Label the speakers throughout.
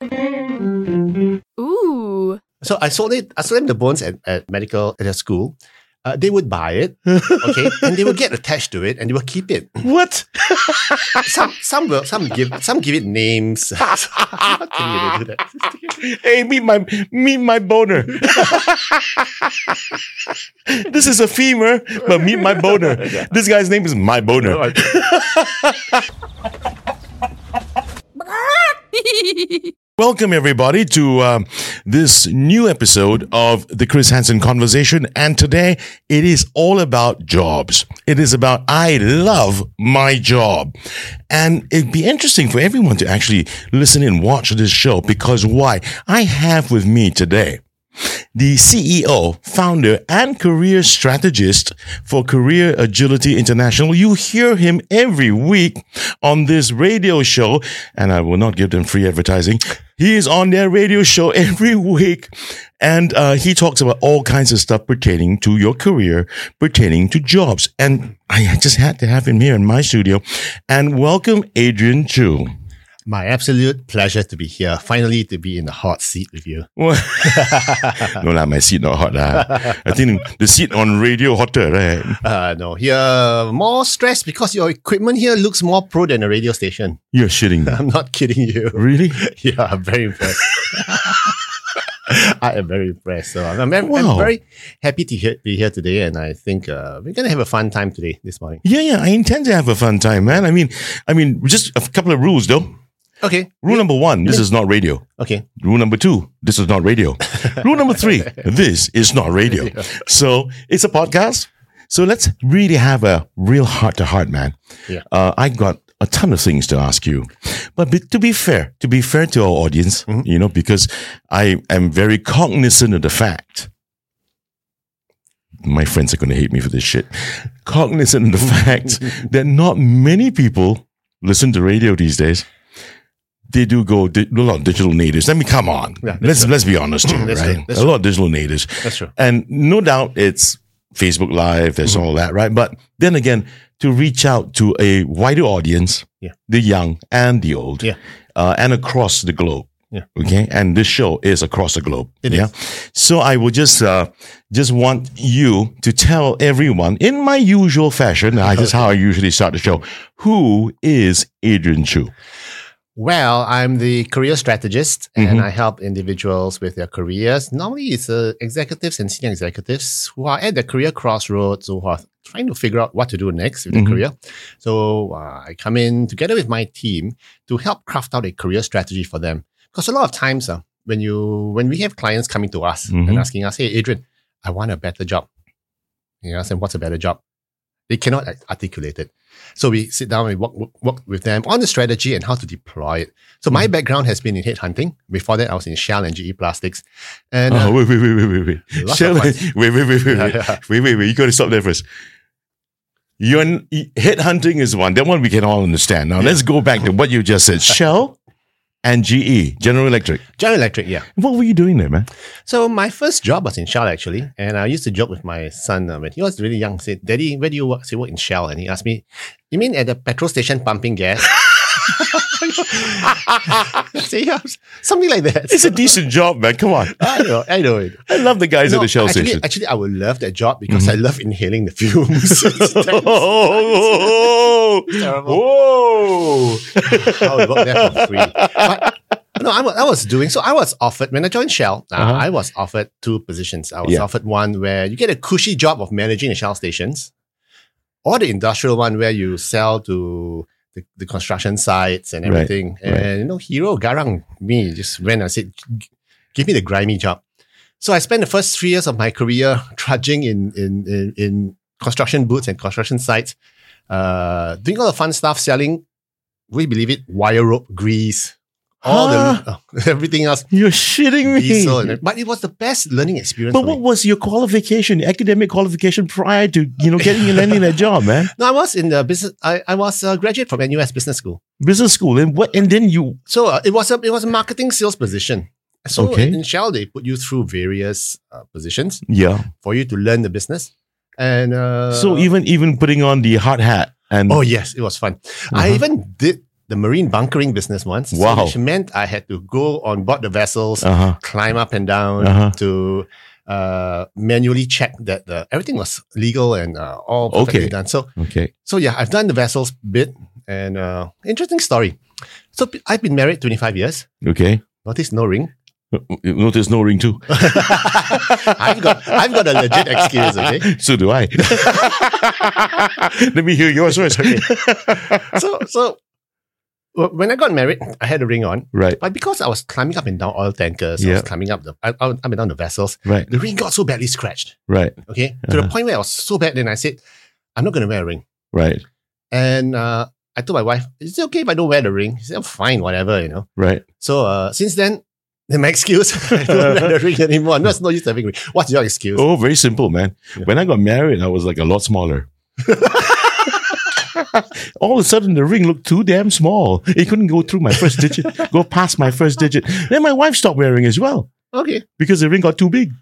Speaker 1: Ooh.
Speaker 2: So I sold them the bones at a school. They would buy it, okay, and they would get attached to it, and they will keep it.
Speaker 3: What?
Speaker 2: Some give it names. How can you do that?
Speaker 3: Hey, meet my boner. This is a femur, but meet my boner. This guy's name is my boner. Welcome, everybody, to this new episode of the Chris Hansen Conversation. And today, it is all about jobs. It is about, I love my job. And it'd be interesting for everyone to actually listen and watch this show, because why? I have with me today the CEO, founder, and career strategist for Career Agility International. You hear him every week on this radio show, and I will not give them free advertising. He is on their radio show every week, and he talks about all kinds of stuff pertaining to your career, pertaining to jobs. And I just had to have him here in my studio. And welcome, Adrian Chu.
Speaker 2: My absolute pleasure to be here. Finally, to be in the hot seat with you.
Speaker 3: No lah, my seat not hot lah. I think the seat on radio hotter, right?
Speaker 2: No, here more stress because your equipment here looks more pro than a radio station.
Speaker 3: You're shitting me.
Speaker 2: I'm not kidding you.
Speaker 3: Really?
Speaker 2: Yeah, I'm very impressed. I am very impressed. So I'm very happy to be here today, and I think we're gonna have a fun time today, this morning.
Speaker 3: Yeah, I intend to have a fun time, man. I mean, just a couple of rules though.
Speaker 2: Okay.
Speaker 3: Rule number 1, this is not radio.
Speaker 2: Okay.
Speaker 3: Rule number 2, this is not radio. Rule number 3, this is not radio.
Speaker 2: Yeah.
Speaker 3: So it's a podcast. So let's really have a real heart-to-heart, man.
Speaker 2: Yeah.
Speaker 3: I got a ton of things to ask you. But to be fair to our audience, because I am very cognizant of the fact, my friends are going to hate me for this shit, cognizant of the fact that not many people listen to radio these days. They do go a lot of digital natives. I mean, come on.
Speaker 2: Yeah,
Speaker 3: let's be honest here, right?
Speaker 2: That's
Speaker 3: a lot of digital natives.
Speaker 2: That's true.
Speaker 3: And no doubt it's Facebook Live, there's all that, right? But then again, to reach out to a wider audience, the young and the old, and across the globe. Yeah. Okay. And this show is across the globe.
Speaker 2: It is.
Speaker 3: So I would just want you to tell everyone in my usual fashion, this is how I usually start the show, who is Adrian Chu?
Speaker 2: Well, I'm the career strategist, and I help individuals with their careers. Normally, it's executives and senior executives who are at their career crossroads, who are trying to figure out what to do next with their career. So I come in together with my team to help craft out a career strategy for them. Because a lot of times, when we have clients coming to us and asking us, "Hey, Adrian, I want a better job." You ask them, "What's a better job?" They cannot articulate it. So we sit down and work with them on the strategy and how to deploy it. So my background has been in headhunting. Before that, I was in Shell and GE Plastics. And
Speaker 3: wait. Shell, wait. You got to stop there first. Headhunting is one. That one we can all understand. Now let's go back to what you just said. Shell and GE, General Electric.
Speaker 2: General Electric, yeah.
Speaker 3: What were you doing there, man?
Speaker 2: So my first job was in Shell, actually. And I used to joke with my son when he was really young. I said, "Daddy, where do you work?" I said, "I work in Shell." And he asked me, "You mean at the petrol station pumping gas?" I say, "Yeah, something like that."
Speaker 3: It's a decent job, man. Come on.
Speaker 2: I know it.
Speaker 3: I love the guys at the Shell station.
Speaker 2: Actually, I would love that job because I love inhaling the fumes.
Speaker 3: Whoa!
Speaker 2: I would work there for free. But no, I was offered, when I joined Shell, I was offered 2 positions. I was offered one where you get a cushy job of managing the Shell stations, or the industrial one where you sell to the construction sites and everything.
Speaker 3: Right.
Speaker 2: And, hero garang me just went and said, "Give me the grimy job." So I spent the first 3 years of my career trudging in construction booths and construction sites, doing all the fun stuff, selling, will you believe it, wire rope grease, everything else.
Speaker 3: You're shitting me.
Speaker 2: Diesel, but it was the best learning experience.
Speaker 3: But what was your qualification, academic qualification prior to getting and landing that job, man?
Speaker 2: No, I was in the business. I was a graduate from NUS Business School.
Speaker 3: Business school, and what? And then you.
Speaker 2: So it was a marketing sales position. So in Shell, they put you through various positions. For you to learn the business, and
Speaker 3: so even putting on the hard hat and
Speaker 2: yes, it was fun. I even did the marine bunkering business once.
Speaker 3: Wow.
Speaker 2: So which meant I had to go on board the vessels, climb up and down to manually check that everything was legal and all perfectly done. So yeah, I've done the vessels bit, and interesting story. So I've been married 25 years.
Speaker 3: Okay.
Speaker 2: Notice no ring.
Speaker 3: Notice no ring too.
Speaker 2: I've got a legit excuse, okay?
Speaker 3: So do I. Let me hear yours first. Okay.
Speaker 2: So when I got married, I had a ring on.
Speaker 3: Right.
Speaker 2: But because I was climbing up and down oil tankers, I was climbing up and down the vessels,
Speaker 3: right,
Speaker 2: the ring got so badly scratched.
Speaker 3: Right.
Speaker 2: Okay. To the point where I was so bad, then I said, I'm not going to wear a ring.
Speaker 3: Right.
Speaker 2: And I told my wife, is it okay if I don't wear the ring? She said, fine, whatever, Right. So since then, my excuse, I don't wear the ring anymore. No, it's no use having a ring. What's your excuse?
Speaker 3: Oh, very simple, man. Yeah. When I got married, I was like a lot smaller. All of a sudden, the ring looked too damn small. It couldn't go through my first digit, go past my first digit. Then my wife stopped wearing as well.
Speaker 2: Okay.
Speaker 3: Because the ring got too big.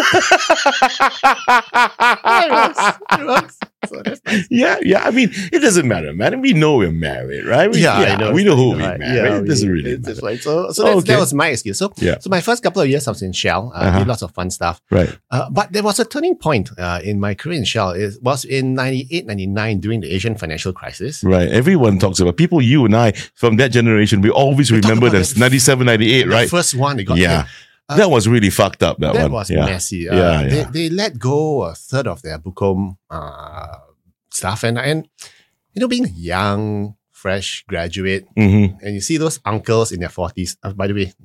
Speaker 2: It works. So that's nice.
Speaker 3: Yeah. I mean, it doesn't matter, man. We know we're married, right?
Speaker 2: I know.
Speaker 3: We know who we married. It doesn't really matter.
Speaker 2: Right. So that was my excuse. So my first couple of years I was in Shell. I did lots of fun stuff.
Speaker 3: Right.
Speaker 2: But there was a turning point in my career in Shell. It was in 98, 99 during the Asian financial crisis.
Speaker 3: Right. Everyone talks about people, you and I, from that generation, we always remember that 97, 98, right?
Speaker 2: The first one they got.
Speaker 3: Yeah. That was really fucked up, that one.
Speaker 2: That was messy. They let go a third of their Bukom staff. And being a young, fresh graduate, and you see those uncles in their 40s. By the way,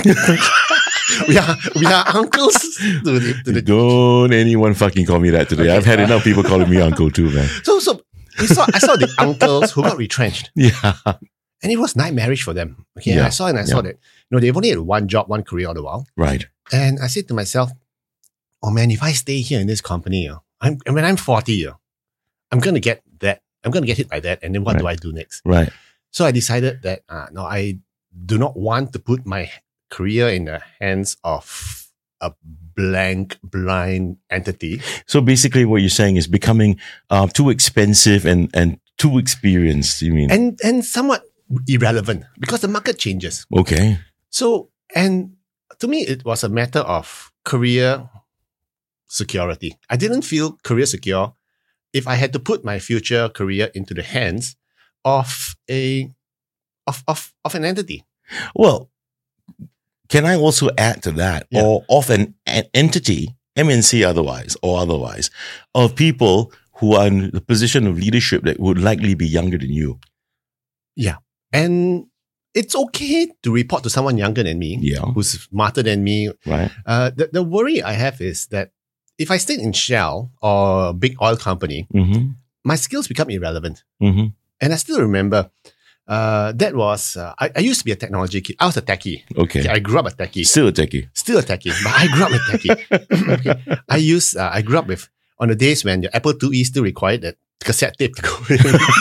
Speaker 2: we are uncles.
Speaker 3: Don't anyone fucking call me that today. Okay, I've had enough people calling me uncle too, man.
Speaker 2: So I saw the uncles who got retrenched.
Speaker 3: Yeah.
Speaker 2: And it was nightmarish for them. Okay. Yeah. I saw that, they've only had one job, one career all the while.
Speaker 3: Right.
Speaker 2: And I said to myself, oh man, if I stay here in this company, when I'm 40, I'm going to get that. I'm going to get hit by that. And then what do I do next?
Speaker 3: Right.
Speaker 2: So I decided that, no, I do not want to put my career in the hands of a blind entity.
Speaker 3: So basically what you're saying is becoming too expensive and too experienced, you mean?
Speaker 2: And somewhat irrelevant because the market changes.
Speaker 3: Okay.
Speaker 2: So, and to me, it was a matter of career security. I didn't feel career secure if I had to put my future career into the hands of an entity.
Speaker 3: Well, can I also add to that, or of an entity, MNC otherwise, of people who are in the position of leadership that would likely be younger than you?
Speaker 2: Yeah. And it's okay to report to someone younger than me, who's smarter than me.
Speaker 3: Right.
Speaker 2: The worry I have is that if I stayed in Shell or a big oil company, my skills become irrelevant. And I still remember that was, I used to be a technology kid. I was a techie.
Speaker 3: Okay.
Speaker 2: I grew up a techie.
Speaker 3: Still a techie,
Speaker 2: but I grew up a techie. I grew up with, on the days when your Apple IIe still required that cassette tape to go in.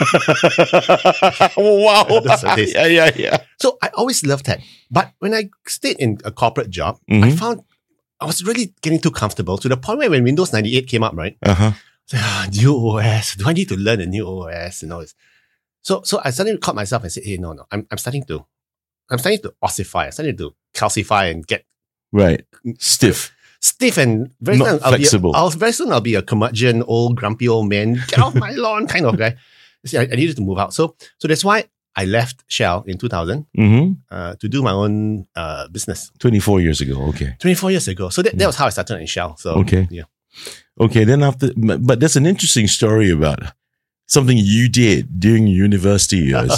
Speaker 3: Wow. Yeah.
Speaker 2: So I always loved tech. But when I stayed in a corporate job, I found I was really getting too comfortable to the point where when Windows 98 came up, right? New OS. Do I need to learn a new OS and all this? So I suddenly caught myself and said, hey, no. I'm starting to ossify. I'm starting to calcify and get stiff and very
Speaker 3: not flexible.
Speaker 2: Very soon I'll be a curmudgeon, old, grumpy old man, get off my lawn kind of guy. See, I needed to move out. So that's why I left Shell in 2000 to do my own business.
Speaker 3: 24 years ago, okay.
Speaker 2: 24 years ago. So that was how I started in Shell. So,
Speaker 3: Okay, then but there's an interesting story about something you did during your university years.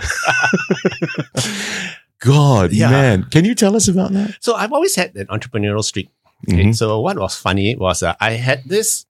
Speaker 3: God, man. Can you tell us about that?
Speaker 2: So I've always had an entrepreneurial streak. Okay, so what was funny was I had this.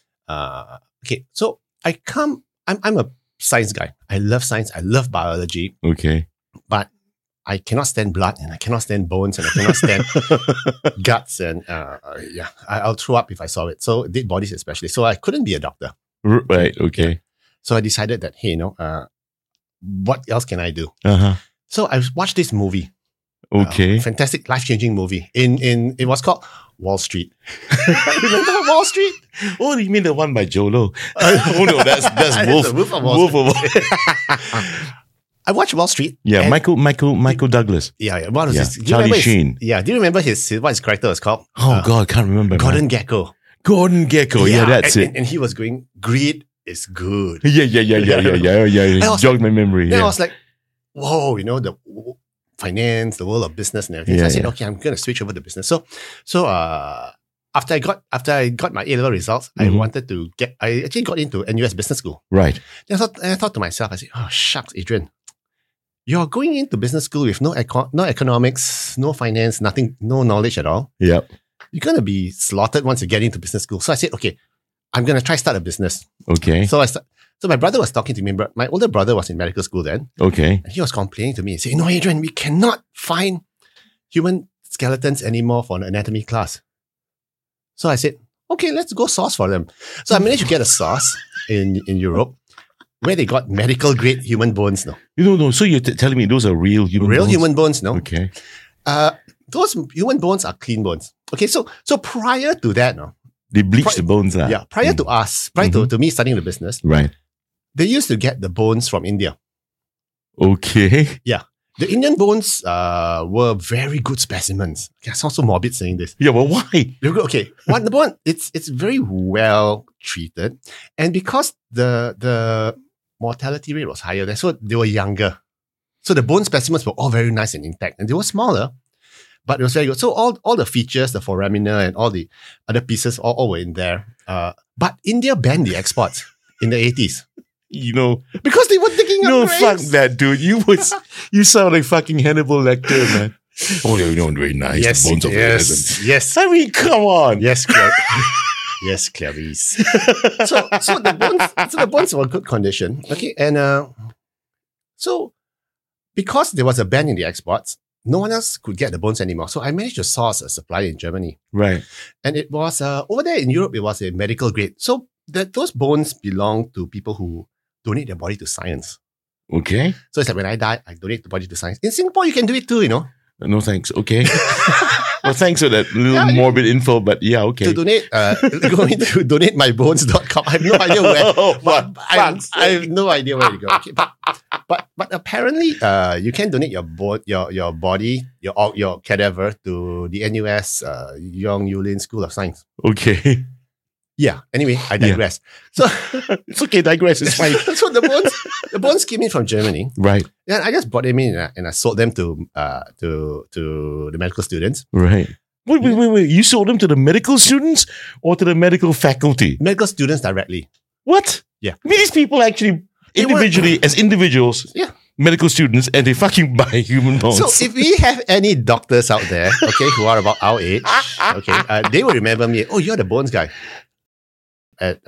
Speaker 2: So I'm a science guy. I love science. I love biology.
Speaker 3: Okay,
Speaker 2: but I cannot stand blood and I cannot stand bones and I cannot stand guts and I'll throw up if I saw it. So dead bodies especially. So I couldn't be a doctor.
Speaker 3: Right. Okay.
Speaker 2: So I decided that what else can I do? So I watched this movie.
Speaker 3: Okay.
Speaker 2: Fantastic, life-changing movie. It was called Wall Street. Remember Wall Street?
Speaker 3: Oh, you mean the one by Jolo? Oh no, that's Wolf.
Speaker 2: Wolf of Wall Street. I watched Wall Street.
Speaker 3: Yeah,
Speaker 2: and-
Speaker 3: Michael Douglas.
Speaker 2: Yeah. What was
Speaker 3: Yeah,
Speaker 2: his? Do you
Speaker 3: Charlie
Speaker 2: remember his-
Speaker 3: Sheen.
Speaker 2: Yeah. Do you remember what his character was called?
Speaker 3: Oh God, can't remember. man.
Speaker 2: Gordon Gekko.
Speaker 3: Gordon Gekko. Yeah, that's
Speaker 2: and,
Speaker 3: it.
Speaker 2: And he was going, greed is good.
Speaker 3: Yeah.
Speaker 2: I was
Speaker 3: Jogged my memory.
Speaker 2: Then I
Speaker 3: Yeah.
Speaker 2: was like, whoa, the finance, the world of business and everything. So
Speaker 3: Yeah,
Speaker 2: I said,
Speaker 3: yeah.
Speaker 2: okay, I'm going to switch over to business. So after I got my A-level results,
Speaker 3: Mhm.
Speaker 2: I actually got into NUS Business School.
Speaker 3: Right.
Speaker 2: Then I thought to myself, I said, oh, shucks, Adrian, you're going into business school with no economics, no finance, nothing, no knowledge at all.
Speaker 3: Yep.
Speaker 2: You're going to be slaughtered once you get into business school. So I said, okay, I'm going to try start a business.
Speaker 3: Okay.
Speaker 2: So my brother was talking to me. My older brother was in medical school then.
Speaker 3: Okay.
Speaker 2: And he was complaining to me and saying, no, Adrian, we cannot find human skeletons anymore for an anatomy class. So I said, okay, let's go source for them. So I managed to get a source in Europe where they got medical grade human bones now.
Speaker 3: No. So you're telling me those are real human
Speaker 2: Real
Speaker 3: bones?
Speaker 2: human bones, no?
Speaker 3: Okay.
Speaker 2: Those human bones are clean bones. Okay, so prior to that, no?
Speaker 3: They bleach the bones.
Speaker 2: Yeah, prior to me starting the business,
Speaker 3: Right.
Speaker 2: they used to get the bones from India.
Speaker 3: Okay.
Speaker 2: Yeah. The Indian bones were very good specimens. Okay, I sound so morbid saying this.
Speaker 3: Yeah, well, why?
Speaker 2: They're good. Okay, the bone it's very well treated, and because the mortality rate was higher, so they were younger. So the bone specimens were all very nice and intact, and they were smaller, but it was very good. So all the features, the foramina and all the other pieces, all were in there. But India banned the exports in the 80s because they were digging up
Speaker 3: No,
Speaker 2: graves.
Speaker 3: fuck that, dude. You sound like fucking Hannibal Lecter, man. Oh, very nice.
Speaker 2: Yes,
Speaker 3: the bones of
Speaker 2: yes, yes.
Speaker 3: I mean, come on.
Speaker 2: Yes, yes, Clarice. So the bones were in good condition. Okay, and so because there was a ban in the exports, no one else could get the bones anymore. So I managed to source a supplier in Germany,
Speaker 3: Right.
Speaker 2: and it was over there in Europe. It was a medical grade. So those bones belong to people who donate their body to science.
Speaker 3: Okay.
Speaker 2: So it's like when I die, I donate the body to science. In Singapore, you can do it too.
Speaker 3: No thanks. Okay. Well, thanks for that little
Speaker 2: Yeah,
Speaker 3: morbid info, but yeah, okay.
Speaker 2: To donate, going to donatemybones.com. I have no idea where.
Speaker 3: What?
Speaker 2: I have no idea where to go. Okay, but apparently, you can donate your body, your cadaver to the NUS Yong Yulin School of Science.
Speaker 3: Okay.
Speaker 2: Yeah. Anyway, I digress. So
Speaker 3: It's okay, digress. It's fine.
Speaker 2: so the bones came in from Germany.
Speaker 3: Right.
Speaker 2: Yeah, I just brought them in and I sold them to the medical students.
Speaker 3: Right. Wait. You sold them to the medical students or to the medical faculty?
Speaker 2: Medical students directly.
Speaker 3: What?
Speaker 2: Yeah.
Speaker 3: I mean, these people actually
Speaker 2: They were-
Speaker 3: individually, as individuals,
Speaker 2: Yeah.
Speaker 3: medical students, and they fucking buy human bones.
Speaker 2: So if we have any doctors out there, okay, who are about our age, okay, they will remember me. Oh, you're the bones guy at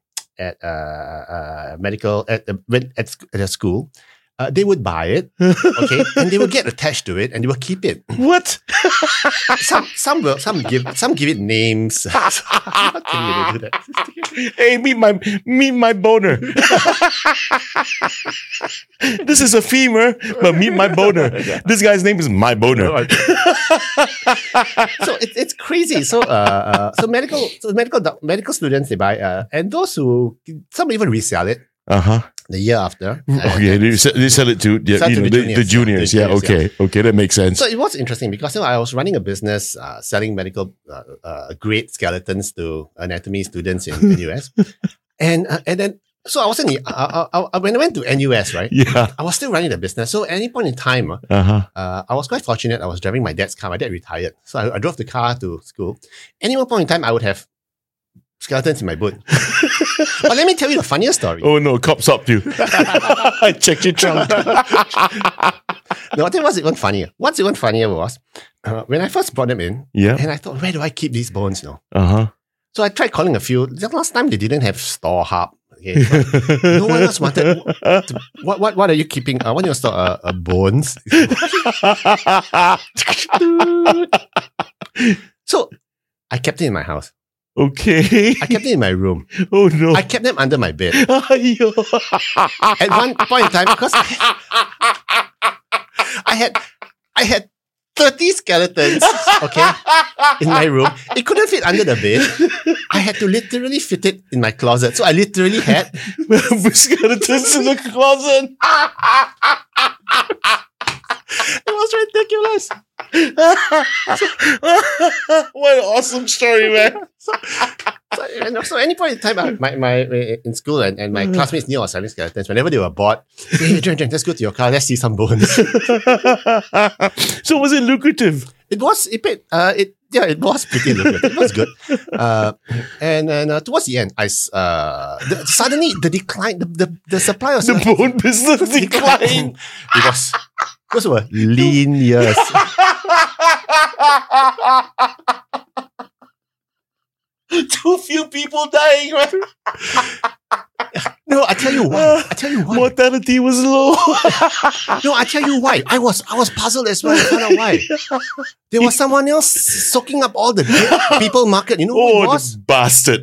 Speaker 2: medical at a school. They would buy it, okay, and they will get attached to it, and they will keep it.
Speaker 3: What?
Speaker 2: Some give it names. How can you do that?
Speaker 3: Hey, meet my boner. This is a femur, but meet my boner. This guy's name is my boner.
Speaker 2: So it's crazy. So medical students they buy, and those who some even resell it the year after.
Speaker 3: Okay, they sell it to the juniors. Yeah, okay, that makes sense.
Speaker 2: So it was interesting because I was running a business selling medical grade skeletons to anatomy students in the US, and then so I was when I went to NUS, right?
Speaker 3: Yeah.
Speaker 2: I was still running the business. So at any point in time, I was quite fortunate. I was driving my dad's car. My dad retired, so I drove the car to school. Any one point in time, I would have skeletons in my boot. But let me tell you the funniest story.
Speaker 3: Oh no, cop stopped you. I checked your trunk.
Speaker 2: No, I think what's even funnier. What's even funnier was when I first brought them in,
Speaker 3: Yeah.
Speaker 2: and I thought, where do I keep these bones now?
Speaker 3: Uh-huh.
Speaker 2: So I tried calling a few. Last time they didn't have store hub. Okay, no one else wanted. What are you keeping? What do you store? Bones. So I kept it in my house.
Speaker 3: Okay.
Speaker 2: I kept it in my room.
Speaker 3: Oh no.
Speaker 2: I kept them under my bed.
Speaker 3: Aiyo.
Speaker 2: At one point in time, because I had 30 skeletons, okay, in my room. It couldn't fit under the bed. I had to literally fit it in my closet. So I literally had
Speaker 3: skeletons in the closet.
Speaker 2: It was ridiculous.
Speaker 3: What an awesome story, man.
Speaker 2: So any point in time, my in school and my classmates knew I was selling skeletons. Whenever they were bored, hey, Jen, let's go to your car. Let's see some bones.
Speaker 3: So was it lucrative?
Speaker 2: It was pretty lucrative. It was good. And towards the end, suddenly the decline, the supply of
Speaker 3: The bone business declined.
Speaker 2: Those were lean years.
Speaker 3: Too few people dying, man.
Speaker 2: No, I tell you why.
Speaker 3: Mortality was low.
Speaker 2: No, I tell you why. I was puzzled as well. I found out why. There was someone else soaking up all the dead people market. You know who it was?
Speaker 3: The bastard.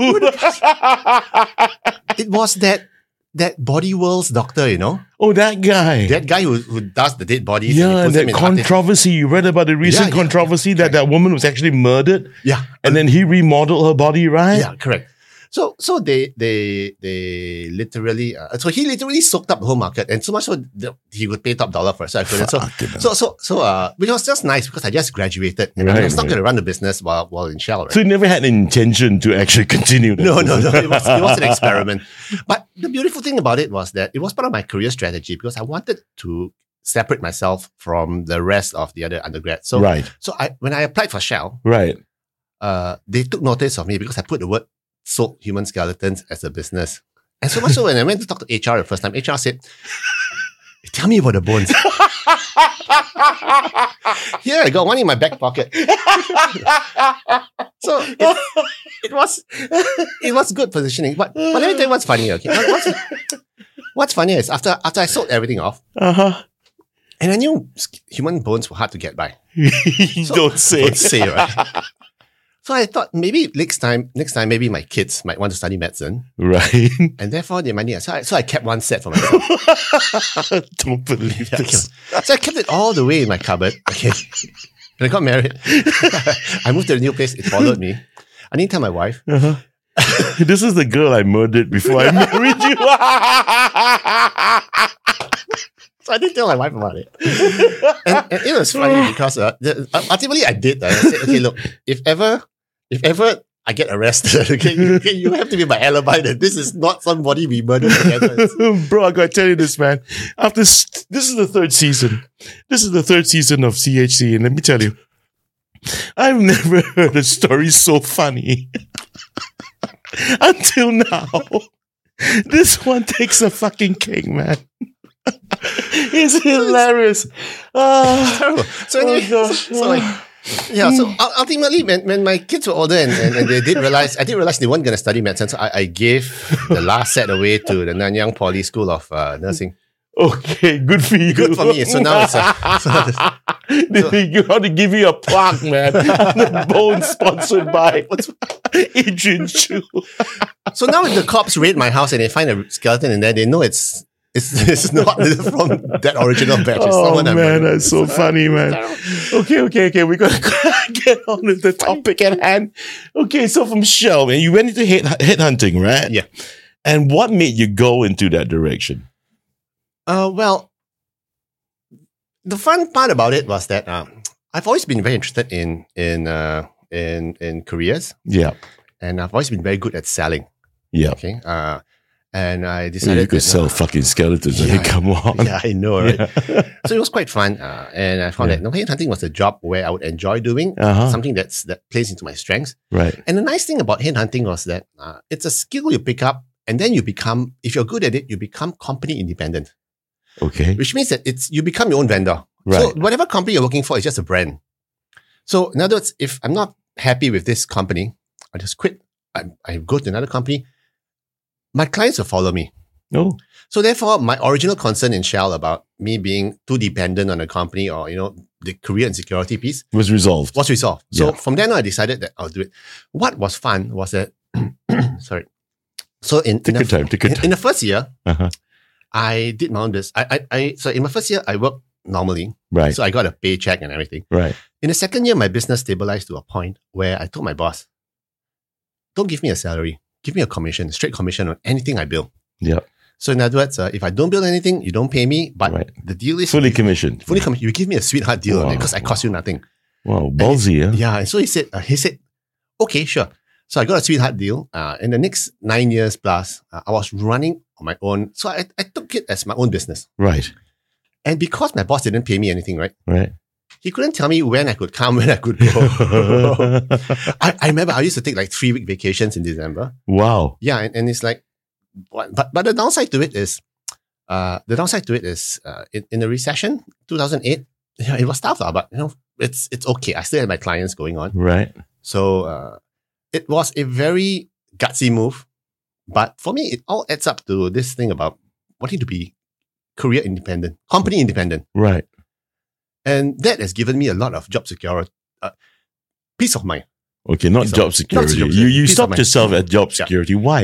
Speaker 2: It was that Body World's doctor, you know?
Speaker 3: Oh, that guy.
Speaker 2: That guy who does the dead bodies.
Speaker 3: Yeah, and that controversy. You read about the recent controversy that woman was actually murdered?
Speaker 2: Yeah.
Speaker 3: And then he remodeled her body, right?
Speaker 2: Yeah, correct. So they literally, so he literally soaked up the whole market, and so much so he would pay top dollar for it. So I couldn't. Which was just nice because I just graduated and I was not going to run the business while in Shell. Right?
Speaker 3: So you never had an intention to actually continue that?
Speaker 2: No. It was an experiment. But the beautiful thing about it was that it was part of my career strategy because I wanted to separate myself from the rest of the other undergrads. So when I applied for Shell, they took notice of me because I put the word soak human skeletons as a business. And so much so when I went to talk to HR the first time, HR said, tell me about the bones. Here, I got one in my back pocket. So it was good positioning. But let me tell you what's funny, okay? What's funny is after I sold everything off, and I knew human bones were hard to get by.
Speaker 3: Don't say,
Speaker 2: right? So I thought maybe next time, maybe my kids might want to study medicine.
Speaker 3: Right.
Speaker 2: And therefore they might need. So I kept one set for myself.
Speaker 3: Don't believe this.
Speaker 2: So I kept it all the way in my cupboard. Okay. When I got married, I moved to a new place. It followed me. I didn't tell my wife.
Speaker 3: This is the girl I murdered before I married you.
Speaker 2: So I didn't tell my wife about it. And it was funny because ultimately I did. I said, okay, look, if ever I get arrested, okay, you have to be my alibi that this is not somebody we murdered together.
Speaker 3: Bro, I gotta tell you this, man. This is the third season. This is the third season of CHC, and let me tell you, I've never heard a story so funny until now. This one takes a fucking cake, man. It's hilarious.
Speaker 2: So ultimately, when my kids were older and they did realize, I did realize they weren't going to study medicine, so I gave the last set away to the Nanyang Poly School of Nursing.
Speaker 3: Okay, good for you.
Speaker 2: Good for me. So now it's
Speaker 3: you got to give you a plaque, man. The bone sponsored by Adrian Chu.
Speaker 2: So now if the cops raid my house and they find a skeleton in there, they know it's not from that original batch.
Speaker 3: Oh man, that's so funny, man. Okay. We're going to get on with the topic at hand. Okay, so from Shell, man, you went into headhunting, right?
Speaker 2: Yeah.
Speaker 3: And what made you go into that direction?
Speaker 2: Well, the fun part about it was that I've always been very interested in careers.
Speaker 3: Yeah.
Speaker 2: And I've always been very good at selling.
Speaker 3: Yeah.
Speaker 2: Okay. And I decided
Speaker 3: you could sell fucking skeletons. Yeah, come on.
Speaker 2: Yeah, I know, right? Yeah. So it was quite fun. And I found that headhunting was a job where I would enjoy doing something that plays into my strengths.
Speaker 3: Right.
Speaker 2: And the nice thing about headhunting was that it's a skill you pick up, and then you become, if you're good at it, you become company independent.
Speaker 3: Okay.
Speaker 2: Which means that you become your own vendor.
Speaker 3: Right.
Speaker 2: So whatever company you're working for is just a brand. So in other words, if I'm not happy with this company, I just quit. I go to another company. My clients will follow me.
Speaker 3: Oh.
Speaker 2: So therefore, my original concern in Shell about me being too dependent on a company or, the career and security piece
Speaker 3: was resolved.
Speaker 2: So from then on, I decided that I'll do it. What was fun was that, sorry. So in the first year, I did my own business. So in my first year, I worked normally.
Speaker 3: Right.
Speaker 2: So I got a paycheck and everything.
Speaker 3: Right.
Speaker 2: In the second year, my business stabilized to a point where I told my boss, don't give me a salary. Give me a commission, straight commission on anything I bill.
Speaker 3: Yep.
Speaker 2: So in other words, if I don't bill anything, you don't pay me. But
Speaker 3: Right.
Speaker 2: the deal is
Speaker 3: Fully commissioned.
Speaker 2: fully commission. You give me a sweetheart deal on
Speaker 3: Wow.
Speaker 2: it because I cost you nothing.
Speaker 3: Wow. Ballsy, huh?
Speaker 2: Yeah. And so he said, okay, sure. So I got a sweetheart deal. In the next 9 years plus, I was running on my own. So I took it as my own business.
Speaker 3: Right.
Speaker 2: And because my boss didn't pay me anything, right?
Speaker 3: Right.
Speaker 2: He couldn't tell me when I could come, when I could go. I remember I used to take like 3-week vacations in December.
Speaker 3: Wow.
Speaker 2: Yeah, and it's like, but the downside to it is, in the recession, 2008, yeah, it was tough, but it's okay. I still had my clients going on.
Speaker 3: Right.
Speaker 2: So it was a very gutsy move. But for me, it all adds up to this thing about wanting to be career independent, company independent.
Speaker 3: Right.
Speaker 2: And that has given me a lot of job security, peace of mind.
Speaker 3: Okay, not
Speaker 2: Peace
Speaker 3: job
Speaker 2: of-
Speaker 3: security.
Speaker 2: not job
Speaker 3: You
Speaker 2: security. Peace of
Speaker 3: stopped
Speaker 2: mind.
Speaker 3: yourself at job
Speaker 2: Yeah.
Speaker 3: security. Why?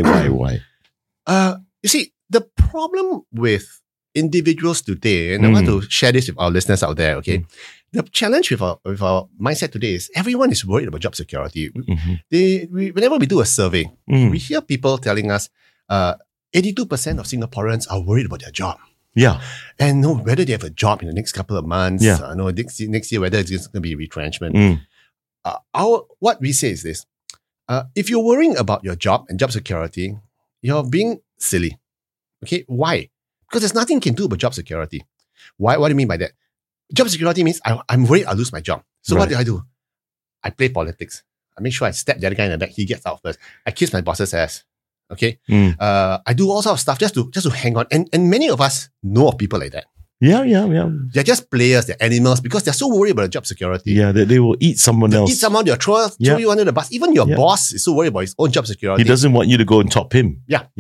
Speaker 2: You see, the problem with individuals today, and I want to share this with our listeners out there, okay? The challenge with our mindset today is everyone is worried about job security.
Speaker 3: Mhm.
Speaker 2: Whenever we do a survey,
Speaker 3: Mm.
Speaker 2: we hear people telling us 82% of Singaporeans are worried about their job.
Speaker 3: Yeah.
Speaker 2: And know whether they have a job in the next couple of months,
Speaker 3: Yeah.
Speaker 2: next year, whether it's going to be retrenchment.
Speaker 3: Mm.
Speaker 2: What we say is this. If you're worrying about your job and job security, you're being silly. Okay, why? Because there's nothing you can do about job security. Why? What do you mean by that? Job security means I'm worried I'll lose my job. So what
Speaker 3: Right.
Speaker 2: do? I play politics. I make sure I stab the other guy in the back. He gets out first. I kiss my boss's ass. Okay.
Speaker 3: Mm.
Speaker 2: I do all sorts of stuff just to hang on. And many of us know of people like that.
Speaker 3: Yeah.
Speaker 2: They're just players, they're animals because they're so worried about job security.
Speaker 3: Yeah, they will eat someone
Speaker 2: They
Speaker 3: else.
Speaker 2: eat someone, they'll throw
Speaker 3: Yeah.
Speaker 2: you under the bus. Even your
Speaker 3: Yeah.
Speaker 2: boss is so worried about his own job security.
Speaker 3: He doesn't want you to go and top him.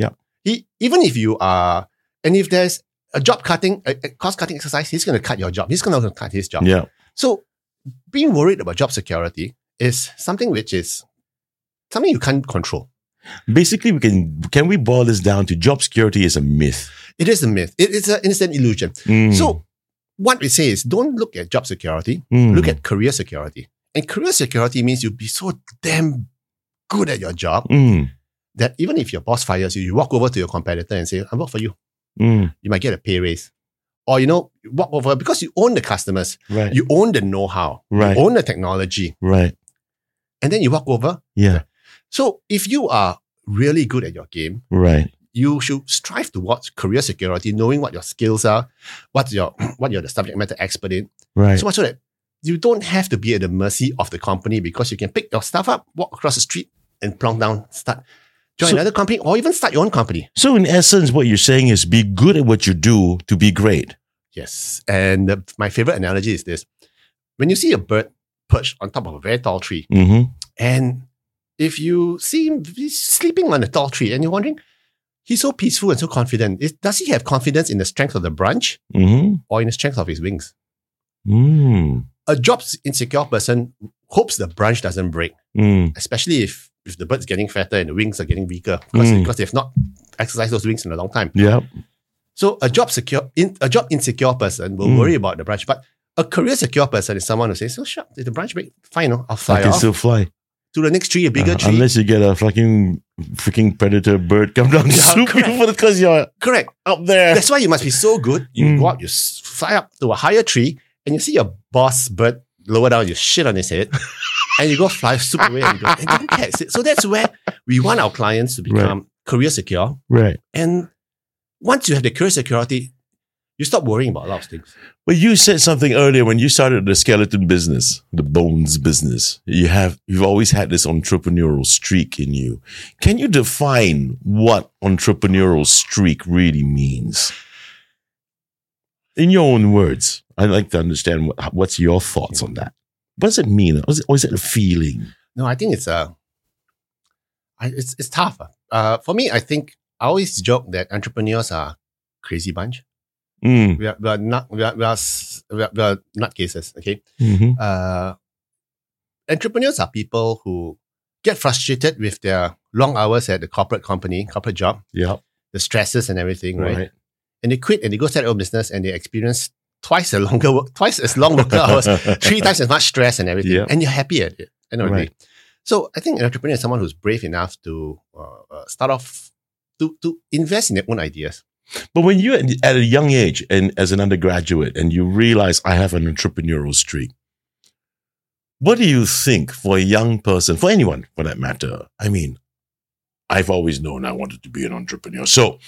Speaker 2: Even if you are, and if there's a job cutting, a cost cutting exercise, he's going to cut your job. He's going to cut his job.
Speaker 3: Yeah.
Speaker 2: So being worried about job security is something which is something you can't control.
Speaker 3: Basically, can we boil this down to job security is a myth?
Speaker 2: It is a myth. It's an instant illusion.
Speaker 3: Mm.
Speaker 2: So what we say is don't look at job security,
Speaker 3: Mm.
Speaker 2: look at career security. And career security means you'll be so damn good at your job
Speaker 3: Mm.
Speaker 2: that even if your boss fires you, you walk over to your competitor and say, I work for you.
Speaker 3: Mm.
Speaker 2: You might get a pay raise. Or, walk over because you own the customers,
Speaker 3: Right.
Speaker 2: you own the know-how,
Speaker 3: Right.
Speaker 2: you own the technology,
Speaker 3: Right.
Speaker 2: and then you walk over.
Speaker 3: Yeah.
Speaker 2: So if you are really good at your game,
Speaker 3: Right.
Speaker 2: you should strive towards career security, knowing what your skills are, what you're the subject matter expert in.
Speaker 3: Right.
Speaker 2: So much so that you don't have to be at the mercy of the company because you can pick your stuff up, walk across the street and plonk down, join another company or even start your own company.
Speaker 3: So in essence, what you're saying is be good at what you do to be great.
Speaker 2: Yes. And my favorite analogy is this. When you see a bird perched on top of a very tall tree,
Speaker 3: Mm-hmm.
Speaker 2: and if you see him he's sleeping on a tall tree and you're wondering, he's so peaceful and so confident. Does he have confidence in the strength of the branch
Speaker 3: Mm-hmm.
Speaker 2: or in the strength of his wings?
Speaker 3: Mm.
Speaker 2: A job insecure person hopes the branch doesn't break,
Speaker 3: Mm.
Speaker 2: especially if the bird's getting fatter and the wings are getting weaker
Speaker 3: Mm.
Speaker 2: because they've not exercised those wings in a long time.
Speaker 3: Yeah.
Speaker 2: So a job insecure person will worry about the branch, but a career secure person is someone who says, "So sure, if the branch break, fine, I'll fly
Speaker 3: I can
Speaker 2: off
Speaker 3: still fly.
Speaker 2: to the next tree, a bigger tree."
Speaker 3: Unless you get a freaking predator bird come down to
Speaker 2: Yeah,
Speaker 3: swoop you
Speaker 2: correct.
Speaker 3: because you're
Speaker 2: Correct.
Speaker 3: up there.
Speaker 2: That's why you must be so good. You
Speaker 3: Mm.
Speaker 2: go up, you fly up to a higher tree, and you see your boss bird lower down. You shit on his head, and you go fly swoop away, and you go, and don't care. So that's where we want our clients to become career secure.
Speaker 3: Right.
Speaker 2: And once you have the career security, you stop worrying about a lot of things.
Speaker 3: But you said something earlier when you started the skeleton business, the bones business. You've always had this entrepreneurial streak in you. Can you define what entrepreneurial streak really means? In your own words, I'd like to understand what's your thoughts on that. What does it mean? Or is it a feeling?
Speaker 2: No, I think it's it's tough. For me, I think I always joke that entrepreneurs are crazy bunch.
Speaker 3: Mm.
Speaker 2: We are nutcases. Okay.
Speaker 3: Mm-hmm.
Speaker 2: Entrepreneurs are people who get frustrated with their long hours at the corporate job,
Speaker 3: Yeah.
Speaker 2: the stresses and everything, right?
Speaker 3: Right.
Speaker 2: And they quit and they go start their own business and they experience twice as long work hours, 3 times as much stress and everything,
Speaker 3: Yeah.
Speaker 2: and you're happy at it. End of the
Speaker 3: Right.
Speaker 2: day. So I think an entrepreneur is someone who's brave enough to start off to invest in their own ideas.
Speaker 3: But when you're at a young age and as an undergraduate and you realize I have an entrepreneurial streak, what do you think for a young person, for anyone for that matter? I mean, I've always known I wanted to be an entrepreneur. So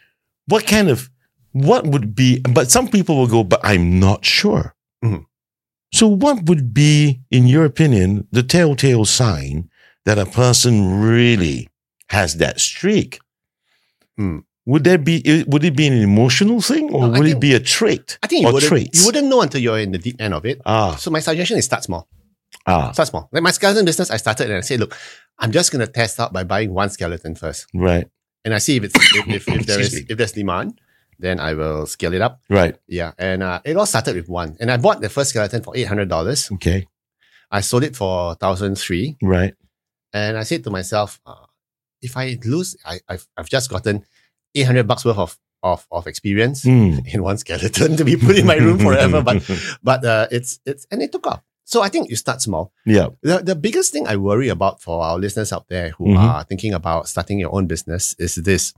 Speaker 3: what would be, but some people will go, but I'm not sure.
Speaker 2: Mhm.
Speaker 3: So what would be, in your opinion, the telltale sign that a person really has that streak?
Speaker 2: Mm.
Speaker 3: Would it be an emotional thing or
Speaker 2: No, I
Speaker 3: would it
Speaker 2: think-
Speaker 3: be a trait?
Speaker 2: I think
Speaker 3: or
Speaker 2: you
Speaker 3: traits?
Speaker 2: wouldn't know until you're in the deep end of it.
Speaker 3: Ah,
Speaker 2: So my suggestion is start small.
Speaker 3: ah,
Speaker 2: Start small. Like my skeleton business, I started and I said, look, I'm just going to test out by buying one skeleton first.
Speaker 3: right,
Speaker 2: And I see if
Speaker 3: Excuse me.
Speaker 2: there's demand, then I will scale it up.
Speaker 3: right,
Speaker 2: Yeah. And it all started with one. And I bought the first skeleton for $800.
Speaker 3: okay,
Speaker 2: I sold it for $1,003.
Speaker 3: right,
Speaker 2: And I said to myself, if I lose, I've just gotten $800 worth of experience
Speaker 3: Mm.
Speaker 2: in one skeleton to be put in my room forever. But it's and it took off. So I think you start small.
Speaker 3: Yeah,
Speaker 2: The biggest thing I worry about for our listeners out there who
Speaker 3: Mhm.
Speaker 2: are thinking about starting your own business is this.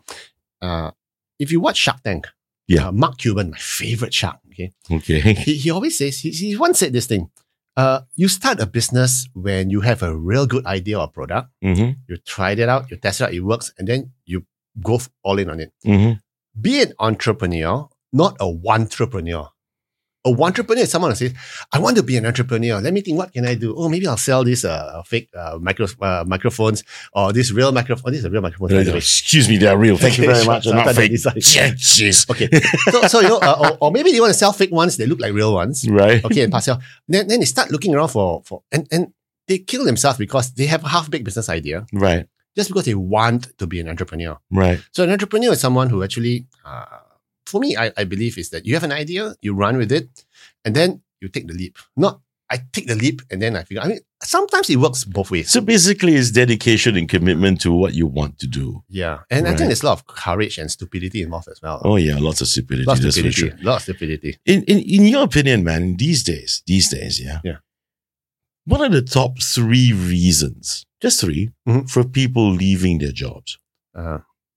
Speaker 2: If you watch Shark Tank,
Speaker 3: Yeah.
Speaker 2: Mark Cuban, my favorite shark, okay,
Speaker 3: okay,
Speaker 2: he always says, he once said this thing, you start a business when you have a real good idea or product,
Speaker 3: mm-hmm.
Speaker 2: you tried it out, you test it out, it works, and then you go all in on it.
Speaker 3: Mm-hmm.
Speaker 2: Be an entrepreneur, not a one-entrepreneur. A one-entrepreneur is someone who says, I want to be an entrepreneur. Let me think, what can I do? Oh, maybe I'll sell these fake microphones or this real microphone. This is a real microphone. by the way.
Speaker 3: Excuse me, they're real. Thank you very much.
Speaker 2: Sure,
Speaker 3: I'm not
Speaker 2: sometimes I
Speaker 3: fake.
Speaker 2: decide.
Speaker 3: Jeez.
Speaker 2: Okay. So you know, or maybe they want to sell fake ones. They look like real ones.
Speaker 3: Right.
Speaker 2: Okay, and pass it off. Then they start looking around for and they kill themselves because they have a half-baked business idea
Speaker 3: Right.
Speaker 2: just because they want to be an entrepreneur.
Speaker 3: Right.
Speaker 2: So an entrepreneur is someone who actually, for me, I believe is that you have an idea, you run with it, and then you take the leap. Not I take the leap and then I figure. I mean, sometimes it works both ways.
Speaker 3: So basically, it's dedication and commitment to what you want to do.
Speaker 2: Yeah, and I
Speaker 3: Right.
Speaker 2: think there's a lot of courage and stupidity involved as well.
Speaker 3: Oh yeah, lots of stupidity.
Speaker 2: lot of
Speaker 3: That's for
Speaker 2: stupidity.
Speaker 3: sure.
Speaker 2: Lot of stupidity.
Speaker 3: In your opinion, man, these days, yeah.
Speaker 2: Yeah.
Speaker 3: What are the top 3 reasons, just 3,
Speaker 2: Mhm.
Speaker 3: for people leaving their jobs
Speaker 2: Uh,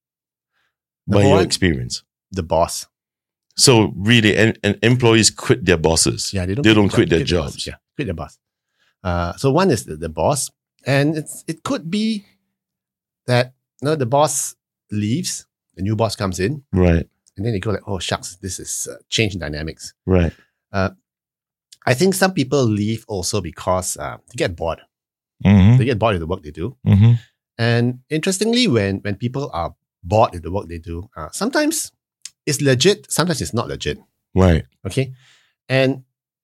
Speaker 3: by
Speaker 2: Number
Speaker 3: your
Speaker 2: one,
Speaker 3: experience?
Speaker 2: the boss.
Speaker 3: So really, and employees quit their bosses.
Speaker 2: Yeah, they don't
Speaker 3: quit their
Speaker 2: the
Speaker 3: jobs.
Speaker 2: boss. Yeah, quit their boss. So one is the boss, and it could be that the boss leaves, the new boss comes in,
Speaker 3: Right.
Speaker 2: and then they go like, oh shucks, this is change dynamics.
Speaker 3: Right.
Speaker 2: I think some people leave also because they get bored.
Speaker 3: Mm-hmm.
Speaker 2: They get bored with the work they do.
Speaker 3: Mm-hmm.
Speaker 2: And interestingly, when people are bored with the work they do, sometimes it's legit, sometimes it's not legit.
Speaker 3: Right.
Speaker 2: Okay. And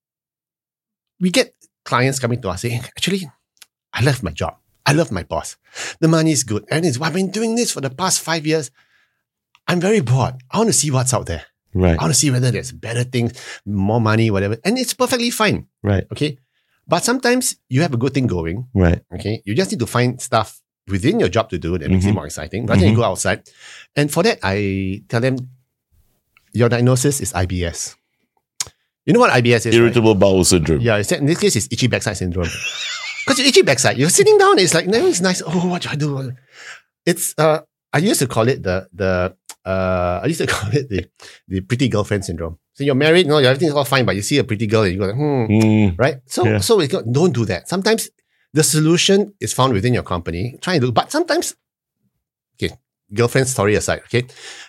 Speaker 2: we get clients coming to us saying, actually, I love my job. I love my boss. The money is good. And I've been doing this for the past 5 years. I'm very bored. I want to see what's out there.
Speaker 3: Right.
Speaker 2: I want to see whether there's better things, more money, whatever. And it's perfectly fine.
Speaker 3: Right.
Speaker 2: Okay. But sometimes you have a good thing going.
Speaker 3: Right.
Speaker 2: Okay. You just need to find stuff within your job to do that makes it
Speaker 3: Mhm.
Speaker 2: more exciting. Rather than you go outside. And for that, I tell them, your diagnosis is IBS. You know what IBS is? Right?
Speaker 3: Irritable bowel syndrome.
Speaker 2: Yeah, in this case, it's itchy backside syndrome. Because you're itchy backside, you're sitting down, it's like, no, it's nice. Oh, what do I do? It's, I used to call it the pretty girlfriend syndrome. So you're married, everything's all fine, but you see a pretty girl and you go,
Speaker 3: Mm.
Speaker 2: right? So,
Speaker 3: Yeah.
Speaker 2: don't do that. Sometimes the solution is found within your company. Try and do, but sometimes, okay, girlfriend story aside, okay,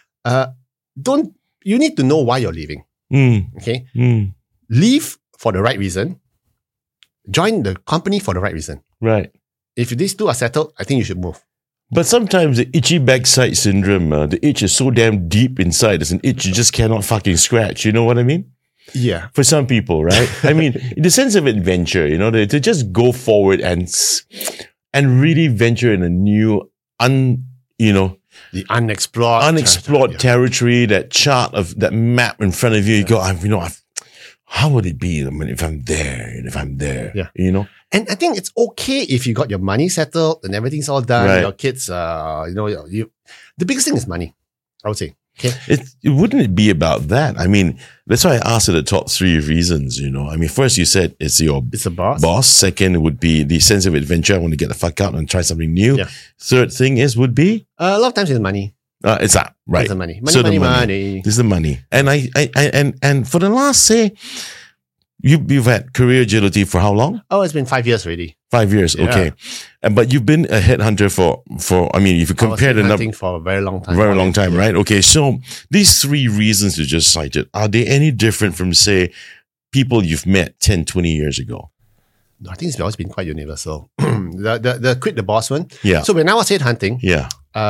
Speaker 2: you need to know why you're leaving.
Speaker 3: Mm.
Speaker 2: Okay,
Speaker 3: Mm.
Speaker 2: leave for the right reason. Join the company for the right reason.
Speaker 3: Right.
Speaker 2: If these two are settled, I think you should move.
Speaker 3: But sometimes the itchy backside syndrome, the itch is so damn deep inside. It's an itch you just cannot fucking scratch. You know what I mean?
Speaker 2: Yeah.
Speaker 3: For some people, right? I mean, the sense of adventure, to just go forward and really venture in a new,
Speaker 2: The unexplored
Speaker 3: territory, that chart of that map in front of you. You go, how would it be if I'm there?
Speaker 2: Yeah. And I think it's okay if you got your money settled and everything's all done.
Speaker 3: Right.
Speaker 2: Your kids, the biggest thing is money, I would say. Okay.
Speaker 3: Wouldn't it be about that? I mean, that's why I asked the top 3 reasons, I mean, first you said it's
Speaker 2: It's a boss.
Speaker 3: boss. Second would be the sense of adventure. I want to get the fuck out and try something new.
Speaker 2: Yeah.
Speaker 3: Third thing would be?
Speaker 2: A lot of times it's money.
Speaker 3: It's that, right?
Speaker 2: It's the money.
Speaker 3: So the
Speaker 2: Money.
Speaker 3: This is the money. And and for the last, say, you've had career agility for how long?
Speaker 2: Oh, it's been 5 years already.
Speaker 3: 5 years,
Speaker 2: Yeah.
Speaker 3: okay. But you've been a headhunter for I mean, if you compare the number,
Speaker 2: hunting for a very long time.
Speaker 3: very long time, right? Okay, so these 3 reasons you just cited, are they any different from, say, people you've met 10, 20 years ago?
Speaker 2: No, I think it's always been quite universal. the quit the boss one.
Speaker 3: Yeah.
Speaker 2: So when I was headhunting,
Speaker 3: Yeah.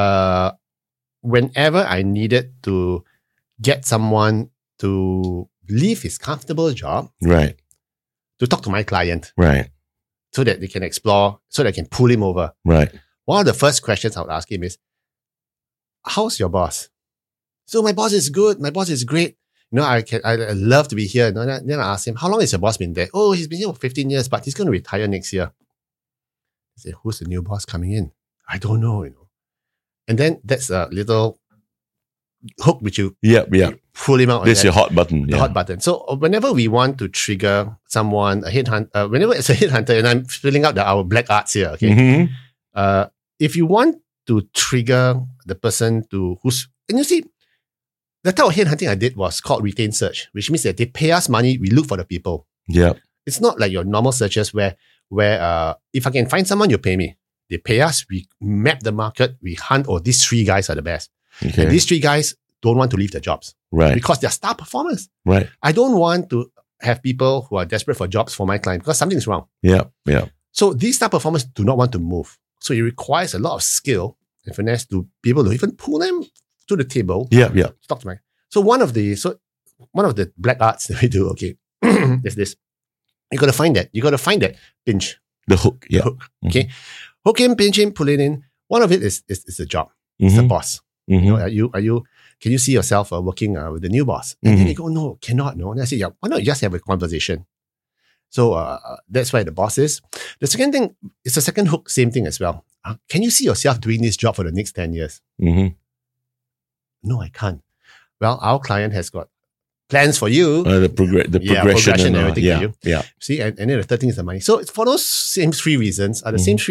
Speaker 2: whenever I needed to get someone to leave his comfortable job
Speaker 3: Right.
Speaker 2: to talk to my client
Speaker 3: Right.
Speaker 2: so that they can explore, so that I can pull him over.
Speaker 3: Right.
Speaker 2: One of the first questions I would ask him is, how's your boss? So my boss is good. My boss is great. I love to be here. Then I ask him, how long has your boss been there? Oh, he's been here for 15 years, but he's going to retire next year. I say, who's the new boss coming in? I don't know, And then that's a little hook which you
Speaker 3: Yeah.
Speaker 2: pull him out.
Speaker 3: That's your hot button.
Speaker 2: The hot button. So whenever we want to trigger someone, a headhunter, whenever it's a headhunter, and I'm filling out our black arts here, okay?
Speaker 3: Mm-hmm.
Speaker 2: If you want to trigger the person and you see, the type of headhunting I did was called retained search, which means that they pay us money, we look for the people.
Speaker 3: Yeah.
Speaker 2: It's not like your normal searches where if I can find someone, you pay me. They pay us, we map the market, we hunt, these 3 guys are the best.
Speaker 3: Okay.
Speaker 2: And these 3 guys don't want to leave their jobs
Speaker 3: Right.
Speaker 2: because they're star performers.
Speaker 3: Right.
Speaker 2: I don't want to have people who are desperate for jobs for my client because something's wrong.
Speaker 3: Yeah. Yeah.
Speaker 2: So these star performers do not want to move. So it requires a lot of skill and finesse to be able to even pull them to the table.
Speaker 3: Yeah. Yeah.
Speaker 2: Talk to my. So one of the black arts that we do, okay, is this. You got to find that. You got to find that pinch.
Speaker 3: The hook. Yeah.
Speaker 2: Hook. Okay. Hook him, pinch him, pull it in. One of it is the job. It's the boss.
Speaker 3: Mm-hmm.
Speaker 2: Are you? Can you see yourself working with the new boss? And then they go, no, cannot. No. And I say, yeah. Why not you just have a conversation? So that's why the boss is. The second thing is the second hook. Same thing as well. Can you see yourself doing this job for the next 10 years?
Speaker 3: Mm-hmm.
Speaker 2: No, I can't. Well, our client has got plans for you.
Speaker 3: The progression
Speaker 2: and everything for you.
Speaker 3: Yeah.
Speaker 2: See, and then the third thing is the money. So it's for those same 3 reasons are the same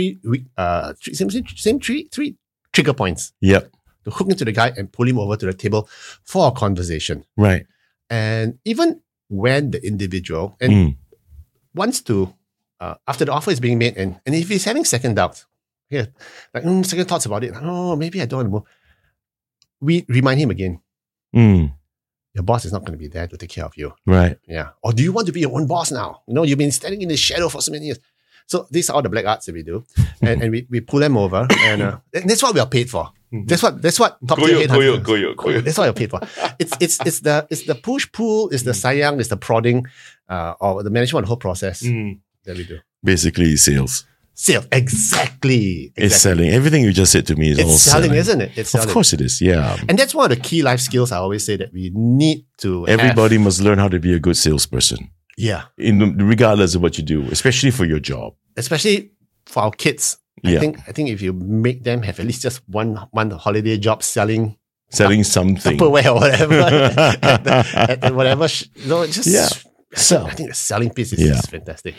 Speaker 2: three trigger points.
Speaker 3: Yep.
Speaker 2: To hook into the guy and pull him over to the table for a conversation.
Speaker 3: Right.
Speaker 2: And even when the individual wants to, after the offer is being made, and if he's having second doubts, second thoughts about it, maybe I don't want to move. We remind him again. Your boss is not going to be there to take care of you.
Speaker 3: Right.
Speaker 2: Yeah. Or do you want to be your own boss now? You've been standing in the shadow for so many years. So these are all the black arts that we do. and we pull them over. And that's what we are paid for. That's what top tier headhunters. That's what you're paid for. It's the push-pull, it's the sayang, it's the prodding, or the management of the whole process that we do.
Speaker 3: Basically sales.
Speaker 2: Sales, exactly.
Speaker 3: It's selling. Everything you just said to me is all
Speaker 2: selling, isn't it? It's selling.
Speaker 3: Of course it is, yeah.
Speaker 2: And that's one of the key life skills I always say that we need to
Speaker 3: Everybody must learn how to be a good salesperson.
Speaker 2: Yeah.
Speaker 3: Regardless of what you do, especially for your job.
Speaker 2: Especially for our kids.
Speaker 3: Yeah.
Speaker 2: I think if you make them have at least just one holiday job selling
Speaker 3: something.
Speaker 2: Tupperware or whatever. at whatever. Sell. I think the selling piece is fantastic.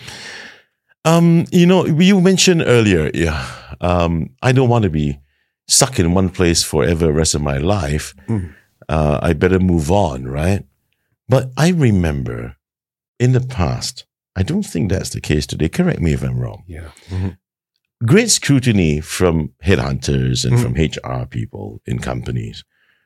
Speaker 3: You mentioned earlier, I don't want to be stuck in one place forever the rest of my life. I better move on, right? But I remember in the past, I don't think that's the case today. Correct me if I'm wrong.
Speaker 2: Yeah.
Speaker 3: Great scrutiny from headhunters and from HR people in companies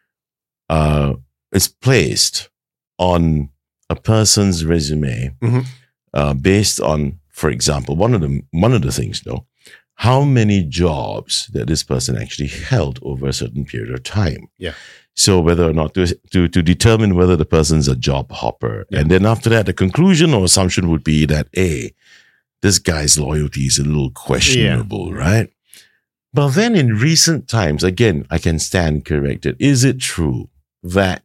Speaker 3: is placed on a person's resume based on, for example, one of the things, how many jobs that this person actually held over a certain period of time.
Speaker 2: Yeah.
Speaker 3: So whether or not to determine whether the person's a job hopper. Yeah. And then after that, the conclusion or assumption would be that, this guy's loyalty is a little questionable, right? But then in recent times, again, I can stand corrected. Is it true that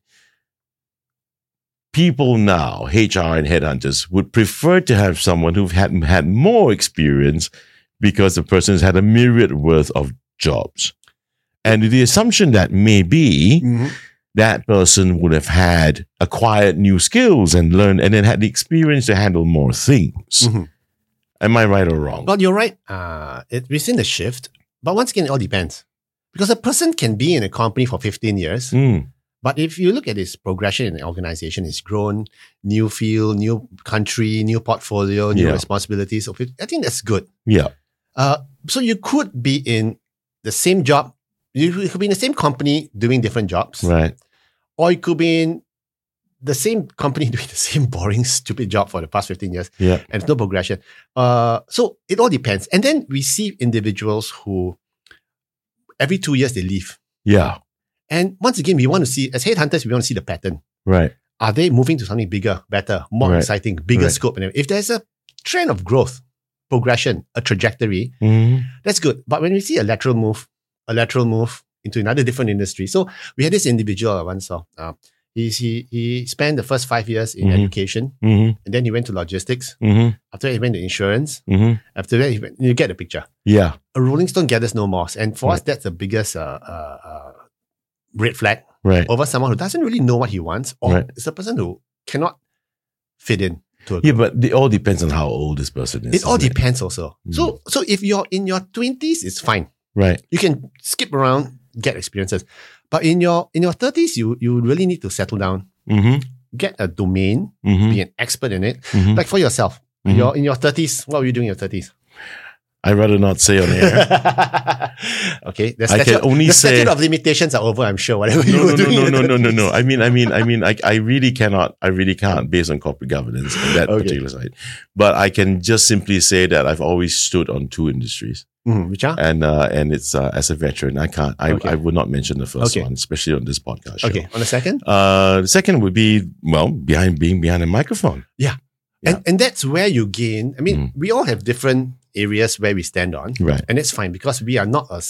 Speaker 3: people now, HR and headhunters, would prefer to have someone who've had more experience because the person has had a myriad worth of jobs? And the assumption that maybe that person would have had acquired new skills and learned, and then had the experience to handle more things. Am I right or wrong?
Speaker 2: Well, you're right. We've seen the shift, but once again, it all depends. Because a person can be in a company for 15 years, but if you look at his progression in the organization, he's grown, new field, new country, new portfolio, new responsibilities. I think that's good.
Speaker 3: Yeah.
Speaker 2: So you could be in the same job. You could be in the same company doing different jobs.
Speaker 3: Right.
Speaker 2: Or you could be in the same company doing the same boring, stupid job for the past 15 years.
Speaker 3: Yeah.
Speaker 2: And there's no progression. So it all depends. And then we see individuals who every 2 years they leave.
Speaker 3: Yeah.
Speaker 2: And once again, we want to see, as headhunters, we want to see the pattern.
Speaker 3: Right.
Speaker 2: Are they moving to something bigger, better, more exciting, bigger scope? And if there's a trend of growth, progression, a trajectory, that's good. But when we see a lateral move into another different industry. So we had this individual I once saw. He spent the first 5 years in education, and then he went to logistics. After that, he went to insurance. After that, you get the picture.
Speaker 3: Yeah.
Speaker 2: A rolling stone gathers no moss. And for us, that's the biggest red flag over someone who doesn't really know what he wants, or it's a person who cannot fit in.
Speaker 3: But it all depends on how old this person is.
Speaker 2: It all depends also. So if you're in your 20s, it's fine.
Speaker 3: Right.
Speaker 2: You can skip around, get experiences. But in your 30s, you really need to settle down, get a domain, be an expert in it. Like for yourself, you're in your 30s, what were you doing in your 30s?
Speaker 3: I'd rather not say on air.
Speaker 2: Okay. The statute of limitations are over, I'm sure. Whatever you were doing.
Speaker 3: No. I mean, I really can't based on corporate governance on that particular side. But I can just simply say that I've always stood on two industries.
Speaker 2: Which are?
Speaker 3: And it's as a veteran, I would not mention the first one, especially on this podcast show.
Speaker 2: Okay. On the second?
Speaker 3: The second would be, being behind a microphone.
Speaker 2: Yeah. And that's where you gain. I mean, we all have different areas where we stand on.
Speaker 3: Right.
Speaker 2: And it's fine because we are not a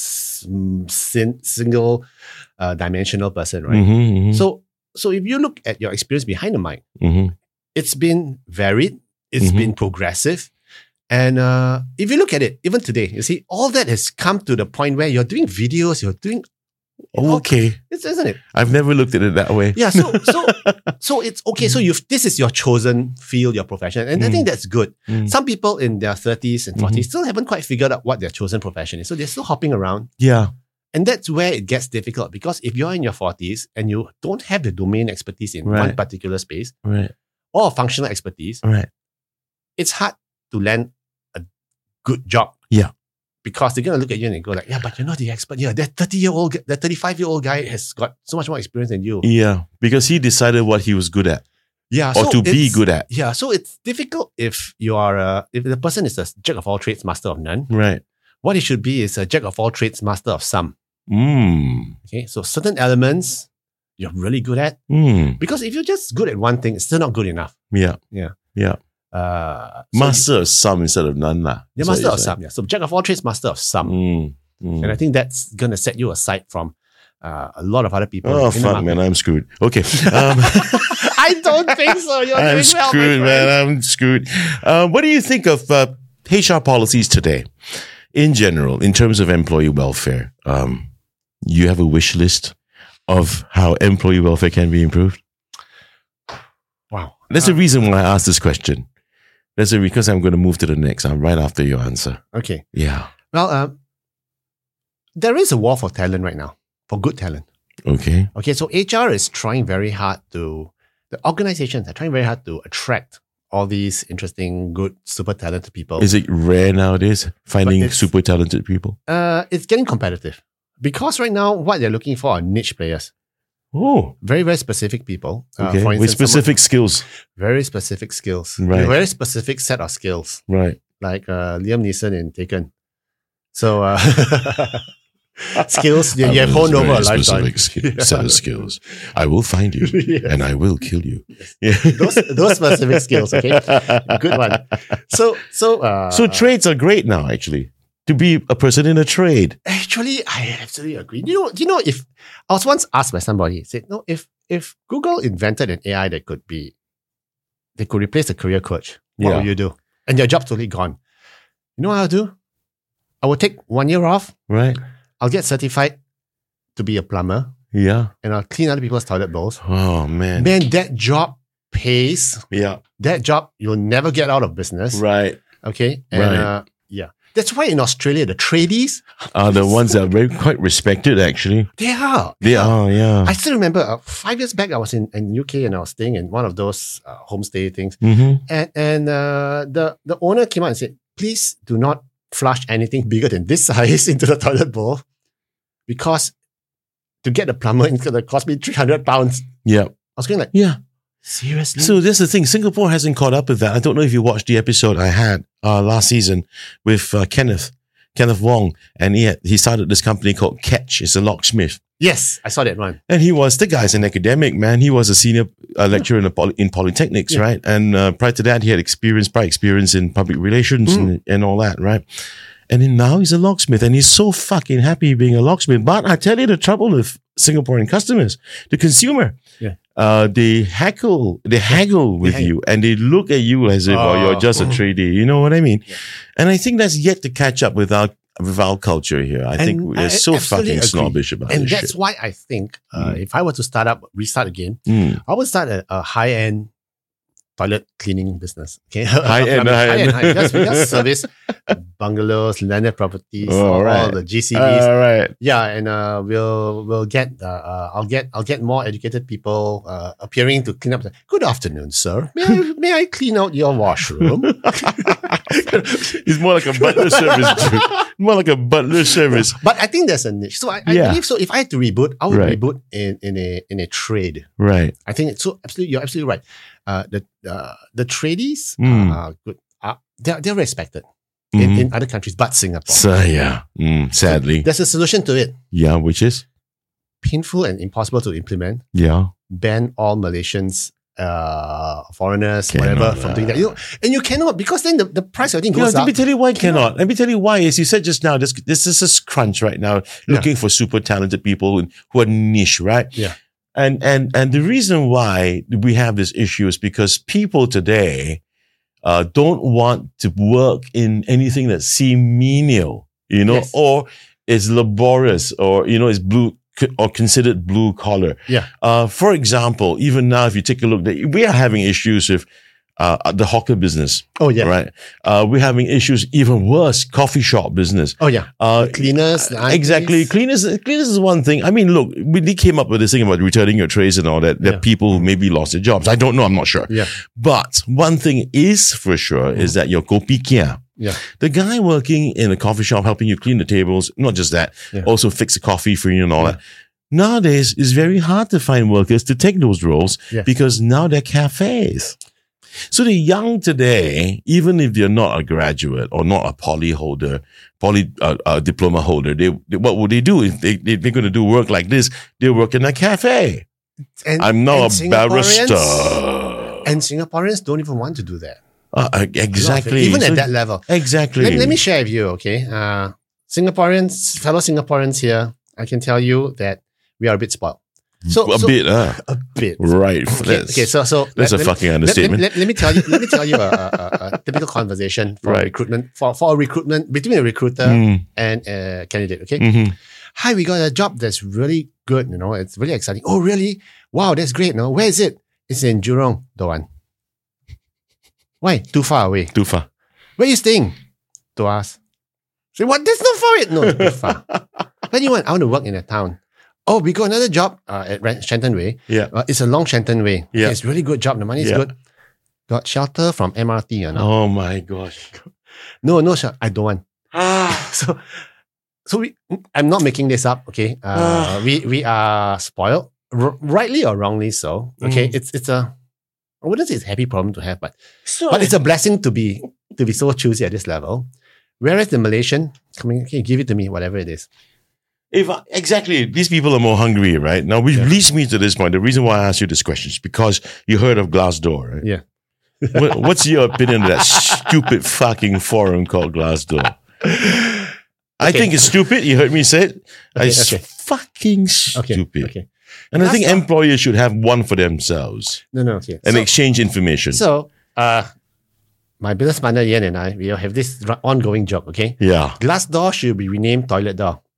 Speaker 2: single dimensional person, right? So if you look at your experience behind the mic, it's been varied, it's been progressive. And if you look at it, even today, you see, all that has come to the point where you're doing videos, you're doing...
Speaker 3: Okay.
Speaker 2: Isn't it?
Speaker 3: I've never looked at it that way.
Speaker 2: Yeah, so it's okay. So this is your chosen field, your profession. And I think that's good. Some people in their 30s and 40s still haven't quite figured out what their chosen profession is. So they're still hopping around.
Speaker 3: Yeah.
Speaker 2: And that's where it gets difficult because if you're in your 40s and you don't have the domain expertise in one particular space or functional expertise, it's hard to land a good job.
Speaker 3: Yeah.
Speaker 2: Because they're going to look at you and they go like, yeah, but you're not the expert. Yeah, that 35-year-old guy has got so much more experience than you.
Speaker 3: Yeah, because he decided what he was good at.
Speaker 2: Yeah.
Speaker 3: Or to be good at.
Speaker 2: Yeah, so it's difficult if you are, if the person is a jack of all trades, master of none.
Speaker 3: Right.
Speaker 2: What he should be is a jack of all trades, master of some. Okay, so certain elements you're really good at. Because if you're just good at one thing, it's still not good enough.
Speaker 3: Yeah. Master of some instead of none.
Speaker 2: Yeah, master of some. Yeah. So jack of all trades, master of some. And I think that's going to set you aside from a lot of other people.
Speaker 3: Oh, fuck, man, I'm screwed. Okay.
Speaker 2: I don't think so.
Speaker 3: I'm screwed, man. I'm screwed. What do you think of HR policies today in general, in terms of employee welfare? You have a wish list of how employee welfare can be improved?
Speaker 2: Wow.
Speaker 3: That's the reason why I asked this question. That's because I'm going to move to the next right after your answer.
Speaker 2: Okay.
Speaker 3: Yeah.
Speaker 2: Well, there is a war for talent right now, for good talent.
Speaker 3: Okay.
Speaker 2: Okay, so HR is trying very hard the organizations are trying very hard to attract all these interesting, good, super talented people.
Speaker 3: Is it rare nowadays finding super talented people?
Speaker 2: It's getting competitive because right now what they're looking for are niche players.
Speaker 3: Oh,
Speaker 2: very, very specific people.
Speaker 3: Okay. For instance, with specific skills.
Speaker 2: Very specific skills.
Speaker 3: Right.
Speaker 2: A very specific set of skills.
Speaker 3: Right.
Speaker 2: Like Liam Neeson in Taken. So skills you have honed over a lifetime.
Speaker 3: Specific set of skills. I will find you and I will kill you.
Speaker 2: Yeah. those specific skills. Okay, good one. So
Speaker 3: trades are great now. Actually, to be a person in a trade.
Speaker 2: Actually, I absolutely agree. You know, if I was once asked by somebody, said, no, if Google invented an AI that could replace a career coach, what would you do? And your job's totally gone. You know what I'll do? I will take 1 year off.
Speaker 3: Right.
Speaker 2: I'll get certified to be a plumber.
Speaker 3: Yeah.
Speaker 2: and I'll clean other people's toilet bowls.
Speaker 3: Oh, man.
Speaker 2: Man, that job pays.
Speaker 3: Yeah.
Speaker 2: That job, you'll never get out of business.
Speaker 3: Right.
Speaker 2: Okay. And
Speaker 3: Right.
Speaker 2: yeah. That's why in Australia, the tradies,
Speaker 3: Are the ones that are very quite respected, actually.
Speaker 2: they are.
Speaker 3: They are, yeah.
Speaker 2: I still remember 5 years back, I was in UK and I was staying in one of those homestay things.
Speaker 3: Mm-hmm.
Speaker 2: And the owner came out and said, please do not flush anything bigger than this size into the toilet bowl because to get the plumber, it's going to cost me £300.
Speaker 3: Yeah.
Speaker 2: I was going like,
Speaker 3: Yeah.
Speaker 2: seriously?
Speaker 3: So that's the thing. Singapore hasn't caught up with that. I don't know if you watched the episode I had last season with Kenneth Wong, and he started this company called Catch. It's a locksmith.
Speaker 2: Yes, I saw that one.
Speaker 3: And the guy's an academic, man. He was a senior lecturer in polytechnics, right? And prior to that, he had prior experience in public relations and all that, right? And then now he's a locksmith, and he's so fucking happy being a locksmith. But I tell you, the trouble with Singaporean customers, the consumer, they haggle with you, and they look at you as if you're just a tradie. You know what I mean? Yeah. And I think that's yet to catch up with our culture here. I think we're so fucking snobbish about it.
Speaker 2: And that's why I think if I were to restart again, I would start a high-end toilet cleaning business. Okay,
Speaker 3: high-end.
Speaker 2: We just service bungalows, landed properties, all the GCBs.
Speaker 3: All right.
Speaker 2: Yeah, and we'll get I'll get more educated people appearing to clean up. Good afternoon, sir. May I clean out your washroom?
Speaker 3: It's more like a butler service. More like a butler service.
Speaker 2: But I think there's a niche. So I believe so. If I had to reboot, I would reboot in a trade.
Speaker 3: Right.
Speaker 2: I think it's so absolutely. You're absolutely right. The tradies are good. They're respected in other countries, but Singapore.
Speaker 3: So sadly,
Speaker 2: so there's a solution to it.
Speaker 3: Yeah, which is
Speaker 2: painful and impossible to implement.
Speaker 3: Yeah.
Speaker 2: Ban all Malaysians, foreigners, whatever, from doing that. And you cannot, because then the price of everything goes up.
Speaker 3: Let me tell you why cannot. Let me tell you why. As you said just now, this is a crunch right now, looking for super talented people who are niche, right?
Speaker 2: Yeah.
Speaker 3: And the reason why we have this issue is because people today don't want to work in anything that seems menial, or is laborious, or is blue or considered blue collar.
Speaker 2: Yeah.
Speaker 3: For example, even now, if you take a look, we are having issues with the hawker business.
Speaker 2: Oh yeah.
Speaker 3: Right. We're having issues even worse, coffee shop business.
Speaker 2: Oh yeah. Cleaners.
Speaker 3: Exactly. Cleaners is one thing. I mean, look, they came up with this thing about returning your trays and all that. That people who maybe lost their jobs. I don't know. I'm not sure.
Speaker 2: Yeah.
Speaker 3: But one thing is for sure is that your kopi kia.
Speaker 2: Yeah.
Speaker 3: The guy working in a coffee shop helping you clean the tables, not just that, also fix the coffee for you and all that. Nowadays, it's very hard to find workers to take those roles because now they're cafes. So the young today, even if they're not a graduate or not a poly diploma holder, what would they do if they're going to do work like this? They work in a cafe. I'm now a barrister.
Speaker 2: And Singaporeans don't even want to do that.
Speaker 3: Exactly.
Speaker 2: Even at that level.
Speaker 3: Exactly.
Speaker 2: Let me share with you, okay? Fellow Singaporeans here, I can tell you that we are a bit spoiled.
Speaker 3: A bit.
Speaker 2: A bit.
Speaker 3: Right.
Speaker 2: Okay. So
Speaker 3: that's a fucking understatement.
Speaker 2: Let me tell you a typical conversation for recruitment for a recruitment between a recruiter and a candidate. Okay.
Speaker 3: Mm-hmm.
Speaker 2: Hi, we got a job that's really good. It's really exciting. Oh, really? Wow, that's great. No, where is it? It's in Jurong. Don't want. Why? Too far away.
Speaker 3: Too far.
Speaker 2: Where are you staying? To us. Say what? That's not far yet. No, it's too far. Where do you want? I want to work in a town. Oh, we got another job at Shenton Way.
Speaker 3: Yeah.
Speaker 2: It's a long Shenton Way.
Speaker 3: Yeah.
Speaker 2: It's a really good job. The money is good. Got shelter from MRT.
Speaker 3: Oh my gosh.
Speaker 2: No, I don't want. So I'm not making this up, okay? We are spoiled, rightly or wrongly so. Okay, it's a, I wouldn't say it's a happy problem to have, but it's a blessing to be so choosy at this level. Whereas the Malaysian, okay, give it to me, whatever it is.
Speaker 3: Exactly, these people are more hungry, right? Now, which leads me to this point. The reason why I asked you this question is because you heard of Glassdoor, right?
Speaker 2: Yeah.
Speaker 3: What's your opinion of that stupid fucking forum called Glassdoor? I think it's stupid. You heard me say it. It's fucking stupid.
Speaker 2: Okay.
Speaker 3: And I think employers should have one for themselves.
Speaker 2: No, okay.
Speaker 3: And exchange information.
Speaker 2: So, my business partner Ian and I, we have this ongoing job, okay?
Speaker 3: Yeah.
Speaker 2: Glassdoor should be renamed Toilet Door.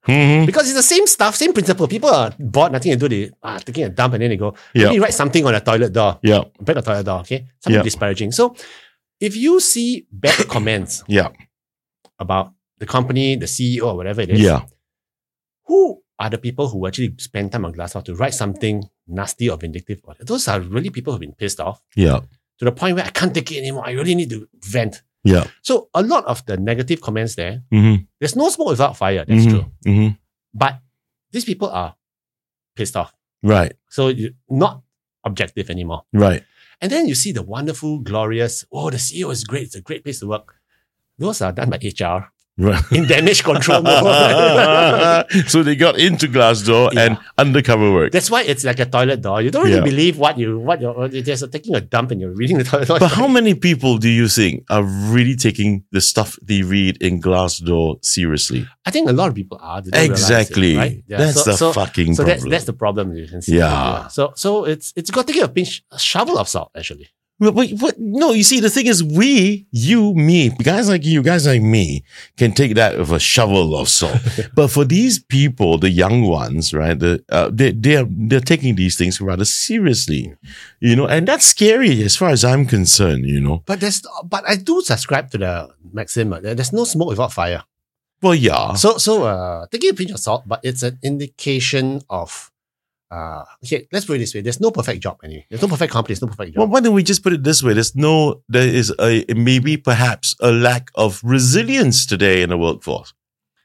Speaker 3: Mhm.
Speaker 2: Because it's the same stuff, same principle. People are bored, nothing to do, they are taking a dump and then they go,
Speaker 3: Yeah.
Speaker 2: let me write something on the toilet door.
Speaker 3: Yeah.
Speaker 2: Break the toilet door, okay? Something
Speaker 3: Yeah.
Speaker 2: disparaging. So if you see bad comments
Speaker 3: Yeah.
Speaker 2: about the company, the CEO, or whatever it is,
Speaker 3: Yeah.
Speaker 2: who are the people who actually spend time on Glassdoor to write something nasty or vindictive? Those are really people who've been pissed off
Speaker 3: Yeah.
Speaker 2: to the point where I can't take it anymore. I really need to vent.
Speaker 3: Yeah.
Speaker 2: So a lot of the negative comments there,
Speaker 3: Mm-hmm.
Speaker 2: there's no smoke without fire. That's true.
Speaker 3: Mm-hmm.
Speaker 2: But these people are pissed off.
Speaker 3: Right.
Speaker 2: So you're not objective anymore.
Speaker 3: Right.
Speaker 2: And then you see the wonderful, glorious, oh, the CEO is great. It's a great place to work. Those are done by HR
Speaker 3: Right.
Speaker 2: in damage control mode.
Speaker 3: So they got into Glassdoor and undercover work.
Speaker 2: That's why it's like a toilet door. You don't really
Speaker 3: Yeah.
Speaker 2: believe what you're just taking a dump and you're reading the toilet door.
Speaker 3: But how many people do you think are really taking the stuff they read in Glassdoor seriously?
Speaker 2: I think a lot of people are. They don't realize
Speaker 3: Exactly.
Speaker 2: it, right? Yeah.
Speaker 3: That's the fucking
Speaker 2: so
Speaker 3: problem.
Speaker 2: that's the problem you can see.
Speaker 3: Yeah.
Speaker 2: So it's got to give a shovel of salt actually.
Speaker 3: But no, you see, the thing is, you, me, guys like you, guys like me, can take that with a shovel of salt. But for these people, the young ones, right, they're taking these things rather seriously, and that's scary as far as I'm concerned,
Speaker 2: But I do subscribe to the maxim that there's no smoke without fire.
Speaker 3: Well, yeah.
Speaker 2: So taking a pinch of salt, but it's an indication of okay, let's put it this way. There's no perfect job anyway. There's no perfect company, there's no perfect job.
Speaker 3: Well, why don't we just put it this way? There is maybe perhaps a lack of resilience today in the workforce.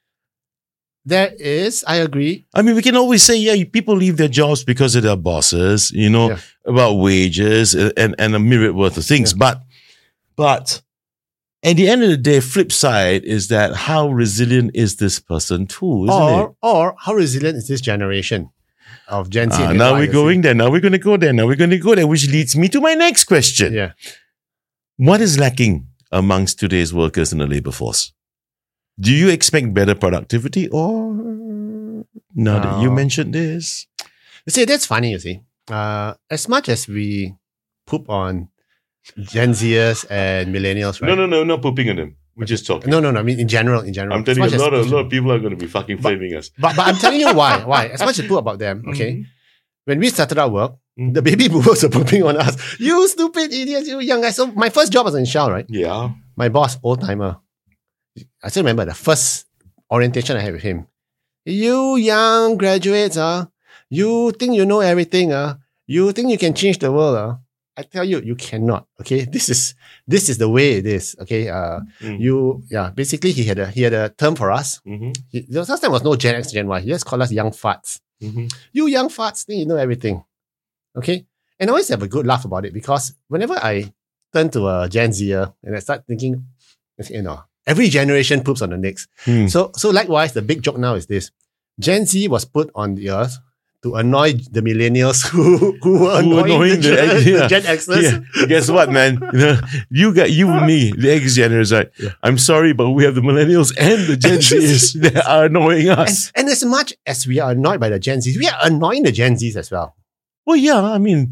Speaker 2: There is, I agree.
Speaker 3: I mean, we can always say, yeah, people leave their jobs because of their bosses, about wages and a myriad worth of things.
Speaker 2: Yeah.
Speaker 3: But at the end of the day, flip side is that how resilient is this person too, isn't it?
Speaker 2: Or how resilient is this generation of Gen Z?
Speaker 3: Now we're going there. Now we're going to go there. Which leads me to my next question.
Speaker 2: Yeah.
Speaker 3: What is lacking amongst today's workers in the labor force? Do you expect better productivity or now that you mentioned this?
Speaker 2: You see, that's funny, you see. As much as we poop on Gen Zers and millennials, right?
Speaker 3: No, not pooping on them. We're just talking.
Speaker 2: No. I mean, in general.
Speaker 3: I'm telling you,
Speaker 2: As
Speaker 3: a
Speaker 2: much
Speaker 3: lot of people are going to be fucking flaming us.
Speaker 2: But I'm telling you why. Why? As much as poop about them, okay?
Speaker 3: Mhm.
Speaker 2: When we started our work,
Speaker 3: Mhm.
Speaker 2: the baby boomers were pooping on us. You stupid idiots, you young guys. So my first job was in Shell, right?
Speaker 3: Yeah.
Speaker 2: My boss, old timer. I still remember the first orientation I had with him. You young graduates, you think you know everything, you think you can change the world, I tell you, you cannot. Okay, this is the way it is. Okay, basically he had a term for us.
Speaker 3: Mm-hmm.
Speaker 2: The last time was no Gen X, Gen Y. He just called us young farts.
Speaker 3: Mm-hmm.
Speaker 2: You young farts think you know everything. Okay, and I always have a good laugh about it because whenever I turn to a Gen Zer and I start thinking, every generation poops on the next. So likewise, the big joke now is this: Gen Z was put on the earth to annoy the millennials who were annoying the Gen Xers.
Speaker 3: Yeah. Guess what, man? You and me, the X Geners, right?
Speaker 2: Yeah.
Speaker 3: I'm sorry, but we have the millennials and the Gen Zs that are annoying us.
Speaker 2: And as much as we are annoyed by the Gen Zs, we are annoying the Gen Zs as well.
Speaker 3: Well, yeah, I mean,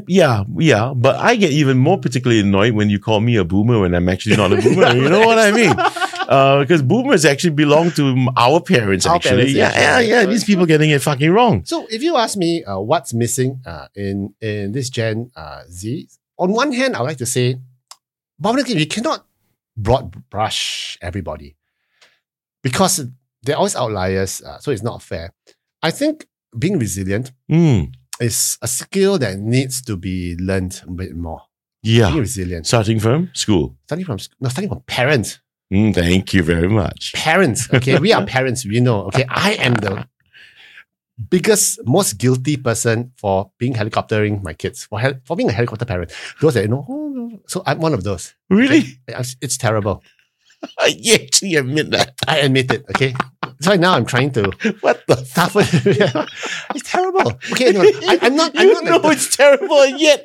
Speaker 3: but I get even more particularly annoyed when you call me a boomer when I'm actually not a boomer. You know what I mean? Because boomers actually belong to our parents, actually. Yeah. These people getting it fucking wrong.
Speaker 2: So if you ask me what's missing in this Gen Z, on one hand, I like to say, we cannot broad brush everybody because they're always outliers, so it's not fair. I think being resilient is a skill that needs to be learned a bit more.
Speaker 3: Yeah.
Speaker 2: Being resilient.
Speaker 3: Starting from school.
Speaker 2: Starting from parents.
Speaker 3: Thank you very much.
Speaker 2: Parents, okay? We are parents, we know. Okay, I am the biggest, most guilty person for being helicoptering my kids, for being a helicopter parent. Those that, so I'm one of those.
Speaker 3: Really?
Speaker 2: Okay? It's terrible.
Speaker 3: I actually admit that.
Speaker 2: I admit it, okay? So now I'm trying to
Speaker 3: What the
Speaker 2: toughen. It's terrible. Okay, no, I'm not.
Speaker 3: It's terrible yet.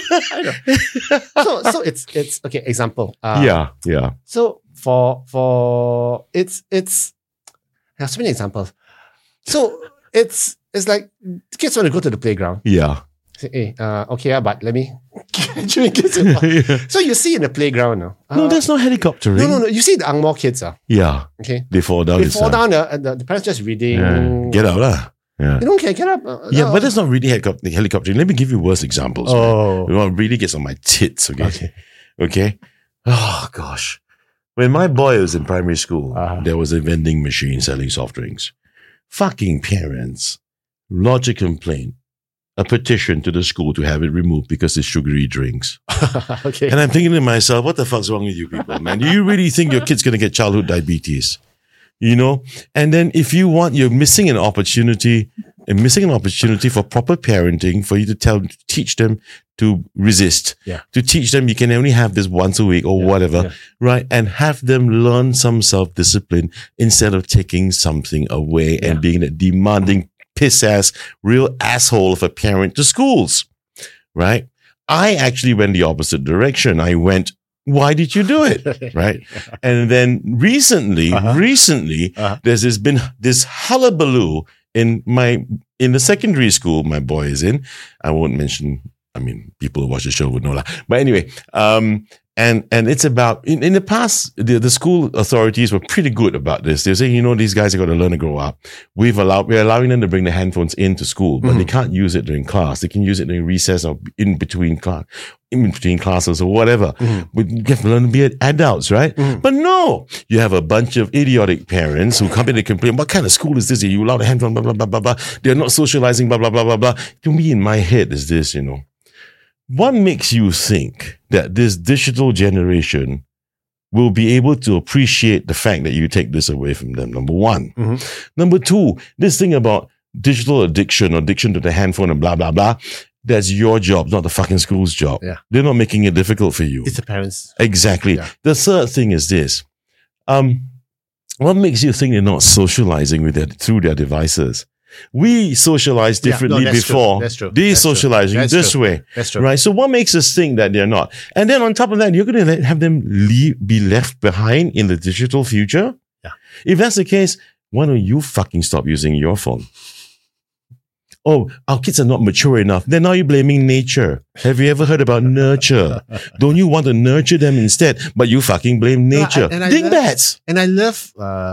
Speaker 2: So it's okay. Example.
Speaker 3: Yeah.
Speaker 2: So for it's there are so many examples. So it's like kids want to go to the playground.
Speaker 3: Yeah.
Speaker 2: Say, hey, okay, but let me get involved. So you see in the playground now.
Speaker 3: No, that's not helicoptering.
Speaker 2: No. You see the Ang Mo kids.
Speaker 3: Yeah.
Speaker 2: Okay.
Speaker 3: They fall down.
Speaker 2: They fall down. The parents just reading.
Speaker 3: Yeah. Get out lah. Yeah.
Speaker 2: They don't care. Get up.
Speaker 3: Yeah, but that's not really helicoptering. Let me give you worse examples.
Speaker 2: Oh.
Speaker 3: Man. It really gets on my tits, okay? Oh, gosh. When my boy was in primary school, there was a vending machine selling soft drinks. Fucking parents lodge a complaint, a petition to the school to have it removed because it's sugary drinks.
Speaker 2: Okay.
Speaker 3: And I'm thinking to myself, what the fuck's wrong with you people, man? Do you really think your kid's going to get childhood diabetes? You know? And then if you're missing an opportunity for proper parenting, for you to teach them to resist, to teach them you can only have this once a week or whatever, right? And have them learn some self-discipline instead of taking something away and being a demanding piss-ass, real asshole of a parent to schools, right? I actually went the opposite direction. I went, why did you do it? Right. And then recently, there's been this hullabaloo in the secondary school my boy is in. I won't mention, people who watch the show would know that. But anyway, and it's about, in the past, the school authorities were pretty good about this. They're saying, these guys are going to learn to grow up. We're allowing them to bring their handphones into school, but they can't use it during class. They can use it during recess or in between classes or whatever. But you have to learn to be adults, right? But no, you have a bunch of idiotic parents who come in and complain, what kind of school is this? Are you allowed a handphone? Blah, blah, blah, blah, blah. They're not socializing, blah, blah, blah, blah, blah. To me, in my head is this, what makes you think that this digital generation will be able to appreciate the fact that you take this away from them? Number one. Number two, this thing about digital addiction or addiction to the handphone and blah, blah, blah, that's your job, not the fucking school's job.
Speaker 2: Yeah.
Speaker 3: They're not making it difficult for you.
Speaker 2: It's the parents.
Speaker 3: Exactly.
Speaker 2: Yeah.
Speaker 3: The third thing is this. What makes you think they're not socializing through their devices? We socialized differently before.
Speaker 2: That's true.
Speaker 3: They socializing this way.
Speaker 2: That's true.
Speaker 3: Right? So what makes us think that they're not? And then on top of that, you're going to have them be left behind in the digital future?
Speaker 2: Yeah.
Speaker 3: If that's the case, why don't you fucking stop using your phone? Oh, our kids are not mature enough. Then now you're blaming nature. Have you ever heard about nurture? Don't you want to nurture them instead? But you fucking blame nature. Dingbats.
Speaker 2: And I love,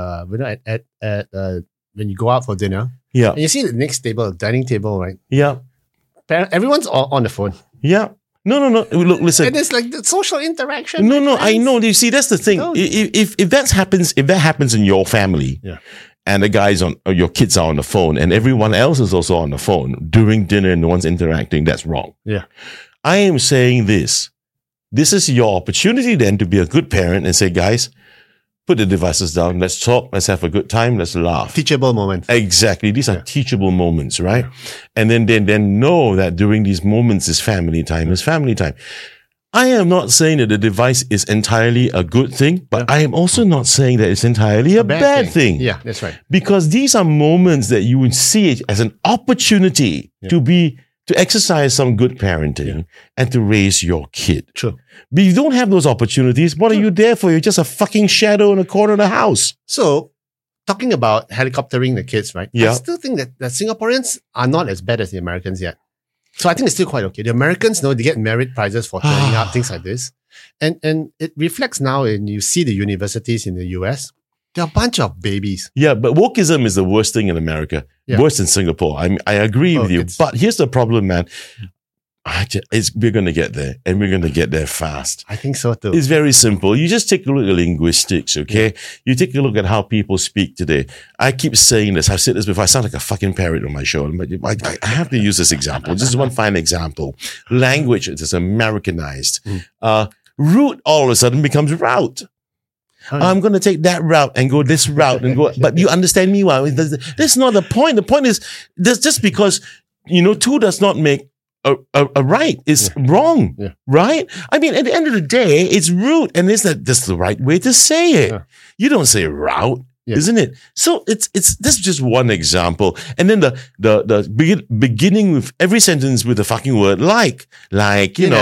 Speaker 2: when you go out for dinner,
Speaker 3: yeah,
Speaker 2: and you see the next table, dining table, right?
Speaker 3: Yeah.
Speaker 2: Everyone's on the phone.
Speaker 3: Yeah. No. Look, listen.
Speaker 2: And it's like the social interaction.
Speaker 3: No. I know. You see, that's the thing. If that happens in your family, and the guys your kids are on the phone, and everyone else is also on the phone during dinner, and no one's interacting, that's wrong.
Speaker 2: Yeah.
Speaker 3: I am saying this. This is your opportunity then to be a good parent and say, guys, put the devices down. Let's talk. Let's have a good time. Let's laugh.
Speaker 2: Teachable moments.
Speaker 3: Exactly. These are teachable moments, right? Yeah. And then know that during these moments is family time. I am not saying that the device is entirely a good thing, but I am also not saying that it's entirely a bad thing.
Speaker 2: Yeah, that's right.
Speaker 3: Because these are moments that you would see it as an opportunity to exercise some good parenting and to raise your kid.
Speaker 2: True.
Speaker 3: But you don't have those opportunities. What are you there for? You're just a fucking shadow in a corner of the house.
Speaker 2: So, talking about helicoptering the kids, right?
Speaker 3: Yeah.
Speaker 2: I still think that Singaporeans are not as bad as the Americans yet. So I think it's still quite okay. The Americans, they get merit prizes for turning up, things like this. And it reflects now, and you see the universities in the US, they're a bunch of babies.
Speaker 3: Yeah, but wokeism is the worst thing in America. Yeah. Worse than Singapore. I agree with you. But here's the problem, man. We're going to get there, and we're going to get there fast.
Speaker 2: I think so too.
Speaker 3: It's very simple. You just take a look at linguistics, okay? Yeah. You take a look at how people speak today. I keep saying this. I've said this before. I sound like a fucking parrot on my show. I have to use this example. This is one fine example. Language is Americanized. Route all of a sudden becomes route. I'm going to take that route and go this route and go. But you understand me well. That's not the point. The point is, just because, two does not make a right is wrong, right? I mean, at the end of the day, it's route, and that's the right way to say it. Yeah. You don't say route, isn't it? So it's this is just one example, and then the beginning with every sentence with the fucking word like. I mean,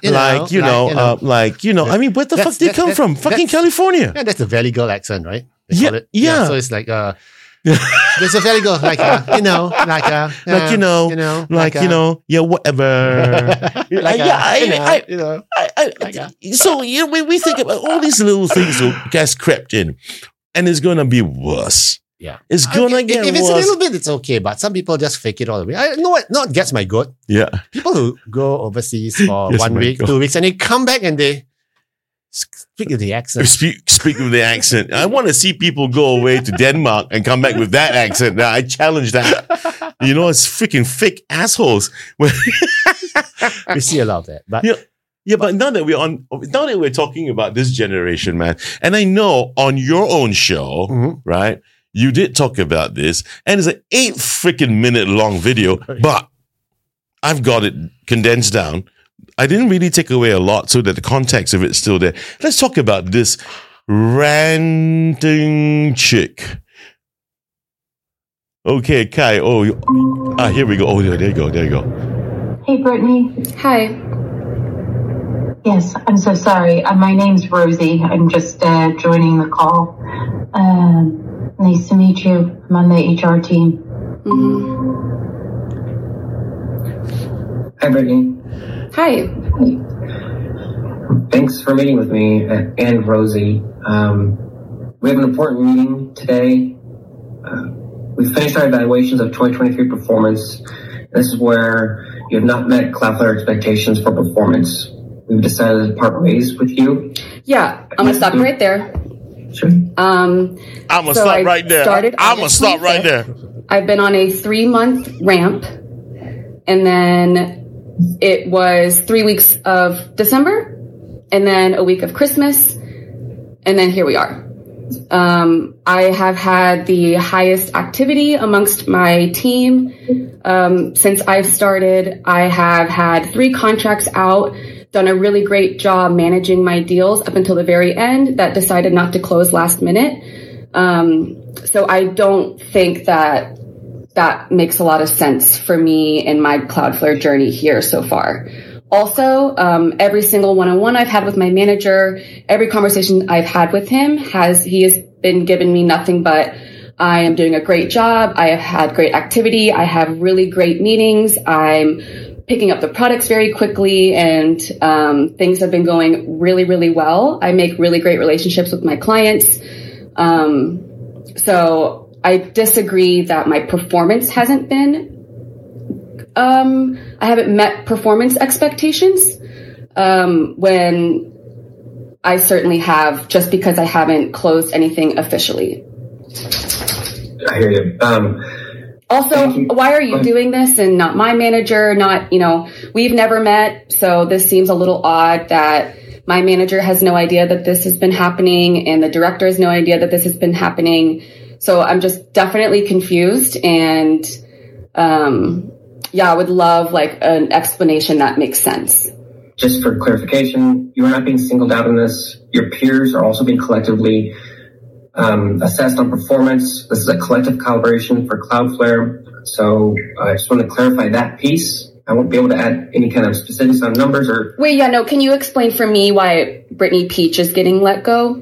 Speaker 3: where the fuck did they come from? Fucking California.
Speaker 2: Yeah, that's the Valley Girl accent, right?
Speaker 3: Yeah.
Speaker 2: So it's like There's a very good, like, whatever.
Speaker 3: So when we think about all these little things that gets crept in, and it's gonna be worse.
Speaker 2: Yeah,
Speaker 3: it's gonna get worse.
Speaker 2: If it's a little bit, it's okay. But some people just fake it all the way. I know what not gets my goat.
Speaker 3: Yeah,
Speaker 2: people who go overseas for 1 week, 2 weeks, and they come back and they speak with the accent.
Speaker 3: Speak with the accent. I want to see people go away to Denmark and come back with that accent. Now I challenge that. It's freaking fake assholes.
Speaker 2: We see a lot of that, but.
Speaker 3: Yeah, but now that we're talking about this generation, man, and I know on your own show, right, you did talk about this, and it's an 8 freaking minute long video, but I've got it condensed down. I didn't really take away a lot so that the context of it's still there. Let's talk about this ranting chick. Okay, Kai. Here we go. Oh, there you go.
Speaker 1: Hey, Brittany.
Speaker 4: Hi.
Speaker 1: Yes, I'm so sorry. My name's Rosie. I'm just joining the call. Nice to meet you. I'm on the HR team.
Speaker 5: Hi, Brittany.
Speaker 4: Hi.
Speaker 5: Thanks for meeting with me and Rosie. We have an important meeting today. We finished our evaluations of 2023 performance. This is where you have not met Cloudflare expectations for performance. We've decided to part ways with you.
Speaker 4: Yeah, I'm going to stop you right there.
Speaker 5: Sure.
Speaker 3: I'm going to stop right there. I'm going to stop right there.
Speaker 4: I've been on a 3-month ramp, and then it was 3 weeks of December, and then a week of Christmas, and then here we are. I have had the highest activity amongst my team. Since I've started, I have had 3 contracts out, done a really great job managing my deals up until the very end that decided not to close last minute. So I don't think that makes a lot of sense for me in my Cloudflare journey here so far. Also, every single one-on-one I've had with my manager, every conversation I've had with him he has been giving me nothing but I am doing a great job. I have had great activity. I have really great meetings. I'm picking up the products very quickly, and things have been going really, really well. I make really great relationships with my clients. So I disagree that my performance hasn't been I haven't met performance expectations, when I certainly have, just because I haven't closed anything officially.
Speaker 5: I hear you.
Speaker 4: Also, why are you doing this and not my manager? We've never met, so this seems a little odd that my manager has no idea that this has been happening and the director has no idea that this has been happening. So I'm just definitely confused, and I would love an explanation that makes sense.
Speaker 5: Just for clarification, you are not being singled out in this. Your peers are also being collectively assessed on performance. This is a collective collaboration for Cloudflare. So I just want to clarify that piece. I won't be able to add any kind of specifics on numbers or...
Speaker 4: Wait, can you explain for me why Brittany Peach is getting let go?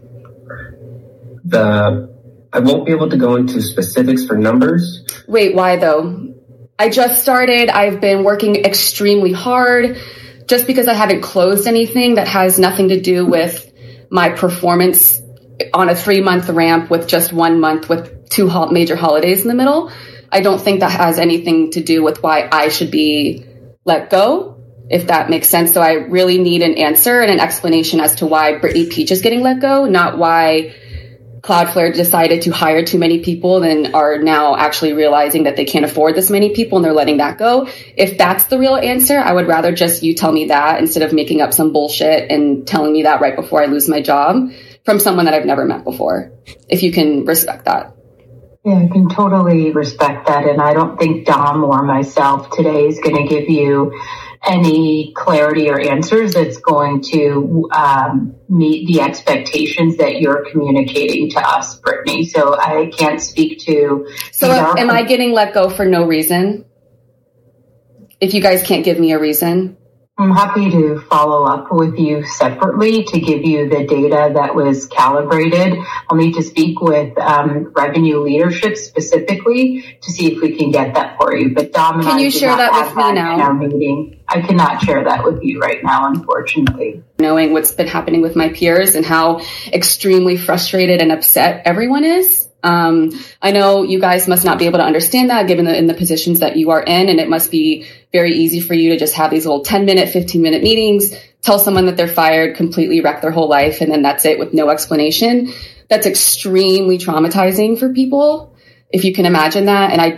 Speaker 5: I won't be able to go into specifics for numbers.
Speaker 4: Wait, why though? I just started. I've been working extremely hard. Just because I haven't closed anything that has nothing to do with my performance on a 3-month ramp with just 1 month with 2 major holidays in the middle, I don't think that has anything to do with why I should be let go, if that makes sense. So I really need an answer and an explanation as to why Brittany Peach is getting let go, not why Cloudflare decided to hire too many people and are now actually realizing that they can't afford this many people and they're letting that go. If that's the real answer, I would rather just you tell me that instead of making up some bullshit and telling me that right before I lose my job from someone that I've never met before, if you can respect that.
Speaker 1: Yeah, I can totally respect that. And I don't think Dom or myself today is going to give you any clarity or answers that's going to meet the expectations that you're communicating to us, Brittany. So I can't speak to...
Speaker 4: So am I getting let go for no reason? If you guys can't give me a reason?
Speaker 1: I'm happy to follow up with you separately to give you the data that was calibrated. I'll need to speak with revenue leadership specifically to see if we can get that for you. But Dom and
Speaker 4: Can
Speaker 1: I
Speaker 4: you
Speaker 1: did
Speaker 4: share
Speaker 1: not
Speaker 4: that
Speaker 1: have
Speaker 4: with me
Speaker 1: that
Speaker 4: now?
Speaker 1: in our meeting. I cannot share that with you right now, unfortunately.
Speaker 4: Knowing what's been happening with my peers and how extremely frustrated and upset everyone is. I know you guys must not be able to understand that given in the positions that you are in, and it must be very easy for you to just have these little 10-minute, 15-minute meetings, tell someone that they're fired, completely wreck their whole life, and then that's it with no explanation. That's extremely traumatizing for people, if you can imagine that. And I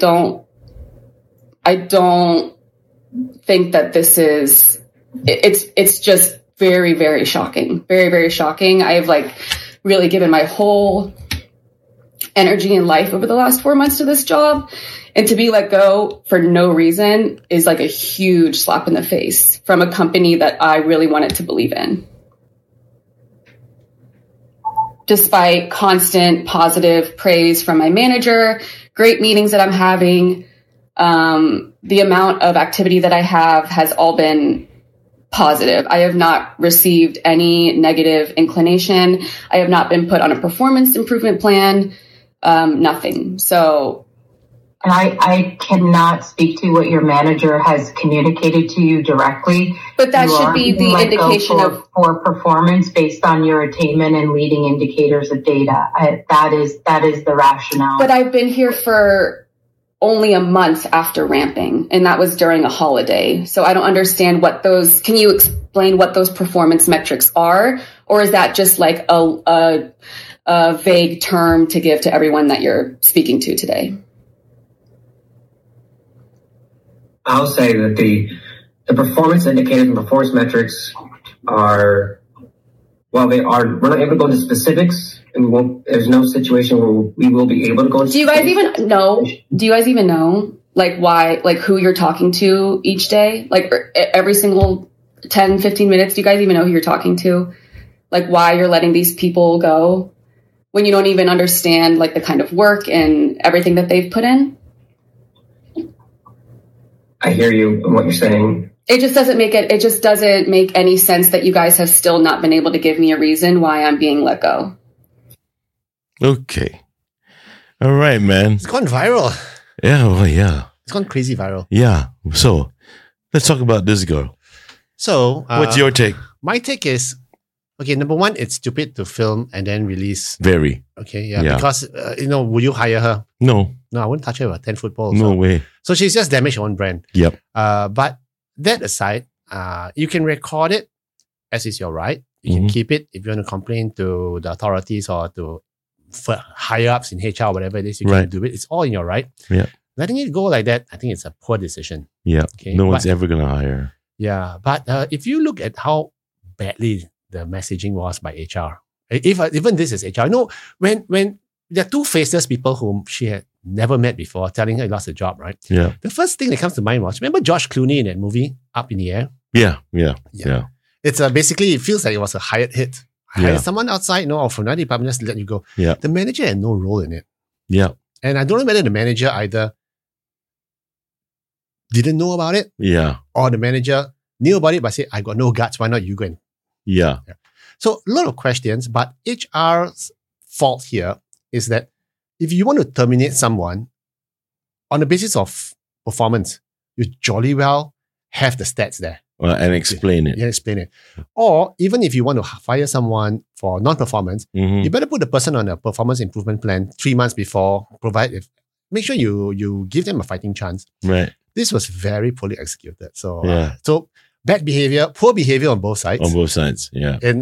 Speaker 4: don't think that this is, it's just very, very shocking. Very, very shocking. I have really given my whole energy and life over the last 4 months to this job, and to be let go for no reason is like a huge slap in the face from a company that I really wanted to believe in. Despite constant positive praise from my manager, great meetings that I'm having, the amount of activity that I have has all been positive. I have not received any negative inclination. I have not been put on a performance improvement plan. Nothing. So.
Speaker 1: And I cannot speak to what your manager has communicated to you directly.
Speaker 4: But that should be the indication of
Speaker 1: for performance based on your attainment and leading indicators of data. That is the rationale.
Speaker 4: But I've been here for only a month after ramping, and that was during a holiday. So I don't understand can you explain what those performance metrics are? Or is that just like a vague term to give to everyone that you're speaking to today?
Speaker 5: I'll say that the performance indicators and performance metrics are, while we're not able to go into specifics, and there's no situation where we will be able to go into
Speaker 4: Do you guys even know why, who you're talking to each day? Every single 10, 15 minutes, do you guys even know who you're talking to? Why you're letting these people go when you don't even understand the kind of work and everything that they've put in?
Speaker 5: I hear you and what you're saying.
Speaker 4: It just doesn't make any sense that you guys have still not been able to give me a reason why I'm being let go.
Speaker 3: Okay. All right, man.
Speaker 2: It's gone viral.
Speaker 3: Yeah, well, yeah.
Speaker 2: It's gone crazy viral.
Speaker 3: Yeah. So let's talk about this girl.
Speaker 2: So
Speaker 3: what's your take?
Speaker 2: My take is, okay, number one, it's stupid to film and then release.
Speaker 3: Very.
Speaker 2: Okay, yeah. Because, would you hire her?
Speaker 3: No.
Speaker 2: No, I wouldn't touch her with a 10-foot pole.
Speaker 3: No way.
Speaker 2: So she's just damaged her own brand.
Speaker 3: Yep.
Speaker 2: But that aside, you can record it as is your right. You can keep it if you want to complain to the authorities or to higher ups in HR, whatever it is, you can do it. It's all in your right.
Speaker 3: Yeah.
Speaker 2: Letting it go like that, I think it's a poor decision.
Speaker 3: Yeah.
Speaker 2: Okay?
Speaker 3: No one's ever going to hire her.
Speaker 2: Yeah. But if you look at how badly the messaging was by HR, even this is HR, when there are two faceless people whom she had never met before telling her he lost her job, right?
Speaker 3: Yeah.
Speaker 2: The first thing that comes to mind was, remember George Clooney in that movie, Up in the Air?
Speaker 3: Yeah.
Speaker 2: It's basically, it feels like it was a hired hit. Hired someone outside, or from another department, just let you go.
Speaker 3: Yeah.
Speaker 2: The manager had no role in it.
Speaker 3: Yeah.
Speaker 2: And I don't know whether the manager either didn't know about it, or the manager knew about it but said, I got no guts, why not you go in?
Speaker 3: Yeah.
Speaker 2: So a lot of questions, but HR's fault here is that if you want to terminate someone on the basis of performance, you jolly well have the stats there.
Speaker 3: And explain it.
Speaker 2: Yeah, explain it. Or even if you want to fire someone for non-performance, you better put the person on a performance improvement plan 3 months before, make sure you give them a fighting chance.
Speaker 3: Right.
Speaker 2: This was very poorly executed. So, bad behavior, poor behavior on both sides.
Speaker 3: On both sides, yeah.
Speaker 2: And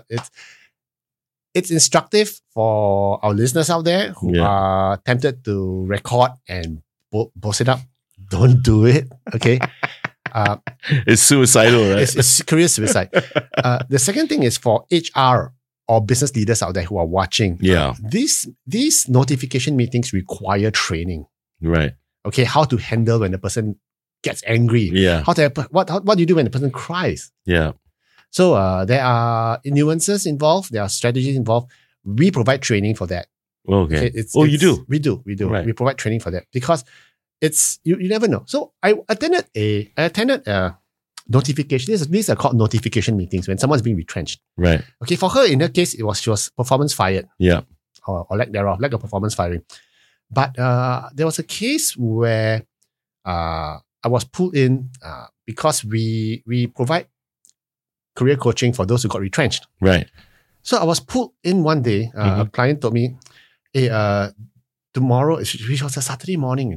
Speaker 2: it's instructive for our listeners out there who are tempted to record and boast it up. Don't do it, okay?
Speaker 3: It's suicidal, right?
Speaker 2: It's career suicide. The second thing is for HR or business leaders out there who are watching.
Speaker 3: Yeah.
Speaker 2: These notification meetings require training.
Speaker 3: Right.
Speaker 2: Okay, how to handle when the person gets angry.
Speaker 3: Yeah.
Speaker 2: What do you do when the person cries?
Speaker 3: Yeah.
Speaker 2: So there are nuances involved. There are strategies involved. We provide training for that.
Speaker 3: Okay. You do?
Speaker 2: We do. Right. We provide training for that because it's you never know. So I attended notification. These are called notification meetings when someone's being retrenched.
Speaker 3: Right.
Speaker 2: Okay, for her, in her case, she was performance fired.
Speaker 3: Yeah.
Speaker 2: Or lack thereof, lack of performance firing. But there was a case where I was pulled in because we provide career coaching for those who got retrenched.
Speaker 3: Right.
Speaker 2: So I was pulled in one day. A client told me, hey, tomorrow, which was a Saturday morning,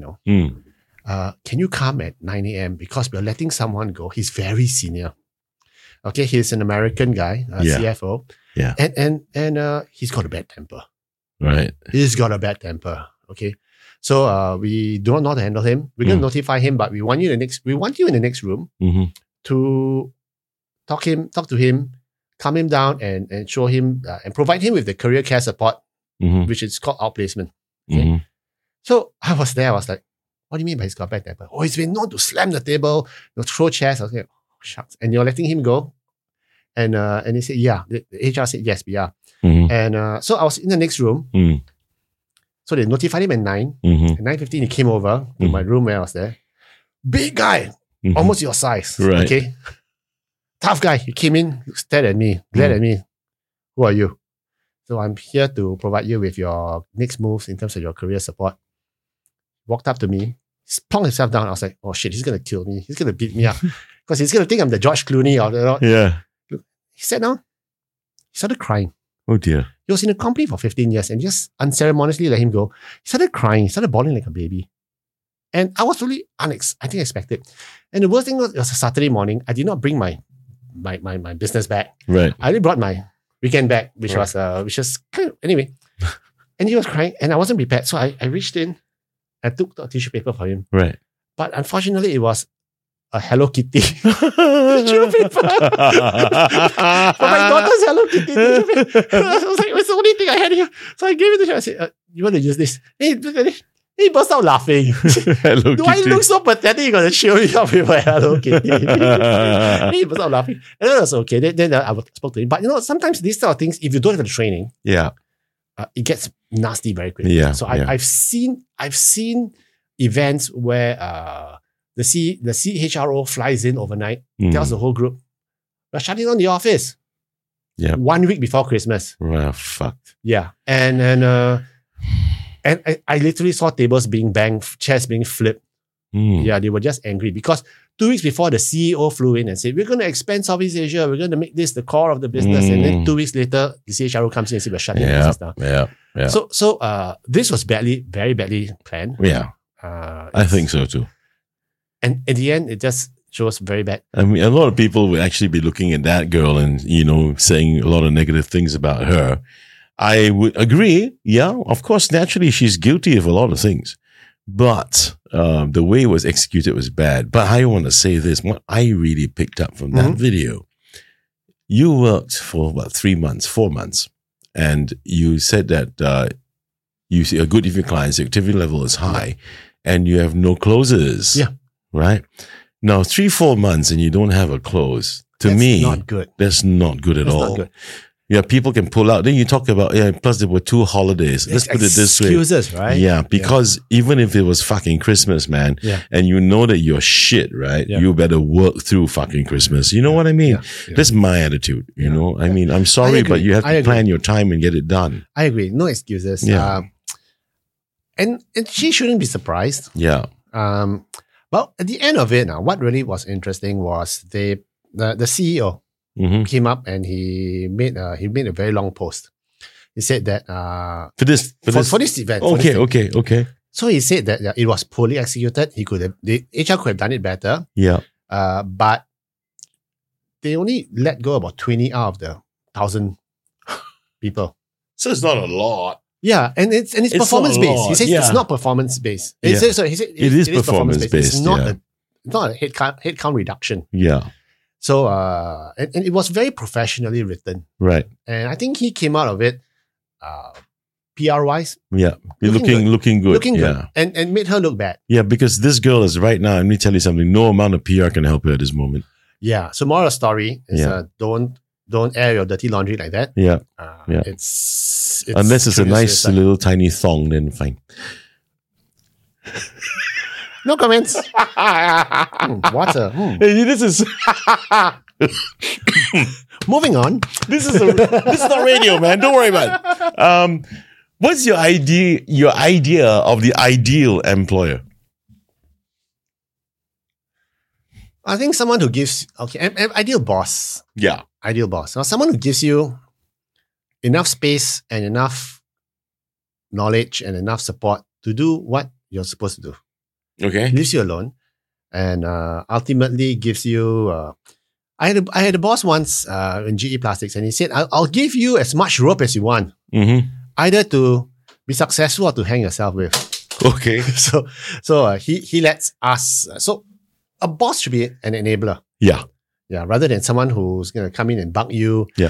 Speaker 2: can you come at 9 a.m. because we're letting someone go. He's very senior. Okay, he's an American guy, CFO.
Speaker 3: Yeah.
Speaker 2: And he's got a bad temper.
Speaker 3: Right.
Speaker 2: He's got a bad temper. Okay. So we do not know how to handle him. We're going to notify him, but we want you in the next room to talk to him, calm him down and show him and provide him with the career care support, which is called outplacement. Okay? So I was there. I was like, what do you mean by he's got bad temper? Oh, he's been known to slam the table, throw chairs. I was like, oh, shucks. And you're letting him go? And he said, yeah. The HR said, yes, we are. And so I was in the next room. So they notified him at 9. At 9:15, he came over to my room where I was there. Big guy, almost your size.
Speaker 3: Right.
Speaker 2: Okay. Tough guy. He came in, stared at me, glared at me. Who are you? So I'm here to provide you with your next moves in terms of your career support. Walked up to me, plunked himself down. I was like, oh shit, he's going to kill me. He's going to beat me up. Because he's going to think I'm the George Clooney.
Speaker 3: Yeah.
Speaker 2: He sat down. He started crying.
Speaker 3: Oh dear.
Speaker 2: He was in the company for 15 years and just unceremoniously let him go. He started crying. He started bawling like a baby. And I was really expected. And the worst thing was, it was a Saturday morning. I did not bring my business bag.
Speaker 3: Right.
Speaker 2: I only brought my weekend bag, which was kind of, anyway. And he was crying and I wasn't prepared. So I reached in and took the tissue paper for him.
Speaker 3: Right.
Speaker 2: But unfortunately, it was a Hello Kitty tissue paper. For my daughter's Hello Kitty tissue paper. I was like, it was the only thing I had here. So I gave it to him. I said, you want to use this? He burst out laughing.
Speaker 3: Hello
Speaker 2: Do
Speaker 3: Kitty.
Speaker 2: I look so pathetic? You're going to show me up with my Hello Kitty. He burst out laughing. And then it was okay. Then I spoke to him. But sometimes these sort of things, if you don't have the training, it gets nasty very quickly.
Speaker 3: Yeah,
Speaker 2: So I've seen events where the CHRO flies in overnight, tells the whole group, we're shutting down the office.
Speaker 3: Yeah.
Speaker 2: 1 week before Christmas.
Speaker 3: Well, fucked.
Speaker 2: Yeah. And I literally saw tables being banged, chairs being flipped. Yeah, they were just angry because 2 weeks before the CEO flew in and said, we're going to expand Southeast Asia. We're going to make this the core of the business. And then 2 weeks later, the CHRO comes in and says, we're shutting the office down.
Speaker 3: Yeah.
Speaker 2: So this was very badly planned.
Speaker 3: Yeah. I think so too.
Speaker 2: And at the end, it just shows very bad.
Speaker 3: I mean, a lot of people would actually be looking at that girl and, saying a lot of negative things about her. I would agree. Yeah, of course, naturally, she's guilty of a lot of things. But the way it was executed was bad. But I want to say this. What I really picked up from that video, you worked for about 4 months. And you said that you see a good with your clients, the activity level is high, and you have no closes.
Speaker 2: Yeah.
Speaker 3: Right? Now, 3-4 months and you don't have a close.
Speaker 2: That's
Speaker 3: me,
Speaker 2: not good.
Speaker 3: That's not good at all.
Speaker 2: Not good.
Speaker 3: Yeah, people can pull out. Then you talk about, plus there were 2 holidays. Let's put it this way.
Speaker 2: Excuses, right?
Speaker 3: Yeah, because even if it was fucking Christmas, man, and you know that you're shit, right? Yeah. You better work through fucking Christmas. You know what I mean? Yeah. That's my attitude, you know? I mean, I'm sorry, but you have to plan your time and get it done.
Speaker 2: I agree. No excuses.
Speaker 3: Yeah.
Speaker 2: And she shouldn't be surprised.
Speaker 3: Yeah.
Speaker 2: Well, at the end of it, now, what really was interesting was the CEO came up and he made a very long post. He said that
Speaker 3: for this
Speaker 2: event.
Speaker 3: Okay.
Speaker 2: So he said that it was poorly executed. The HR could have done it better.
Speaker 3: Yeah.
Speaker 2: But they only let go about 20 out of the 1,000 people.
Speaker 3: So it's not a lot.
Speaker 2: Yeah, and it's performance based. He says it's not performance based. He said it is performance based. It's not a headcount reduction.
Speaker 3: Yeah.
Speaker 2: So and it was very professionally written.
Speaker 3: Right.
Speaker 2: And I think he came out of it PR wise.
Speaker 3: Yeah. Looking good.
Speaker 2: Yeah. And made her look bad.
Speaker 3: Yeah, because this girl is right now, let me tell you something, no amount of PR can help her at this moment.
Speaker 2: Yeah. So moral of the story is don't air your dirty laundry like that.
Speaker 3: Yeah.
Speaker 2: It's
Speaker 3: unless it's a nice little tiny thong, then fine.
Speaker 2: No comments. Water.
Speaker 3: Hey, this is
Speaker 2: Moving on.
Speaker 3: this is not radio, man. Don't worry about it. What's your idea of the ideal employer?
Speaker 2: I think someone who gives ideal boss.
Speaker 3: Yeah.
Speaker 2: Ideal boss. Now, someone who gives you enough space and enough knowledge and enough support to do what you're supposed to do.
Speaker 3: Okay.
Speaker 2: Leaves you alone, and ultimately gives you. I had a boss once in GE Plastics, and he said, "I'll give you as much rope as you want,
Speaker 3: Mm-hmm.
Speaker 2: either to be successful or to hang yourself with."
Speaker 3: Okay.
Speaker 2: So he lets us. So a boss should be an enabler,
Speaker 3: Yeah.
Speaker 2: rather than someone who's gonna come in and bug you,
Speaker 3: Yeah.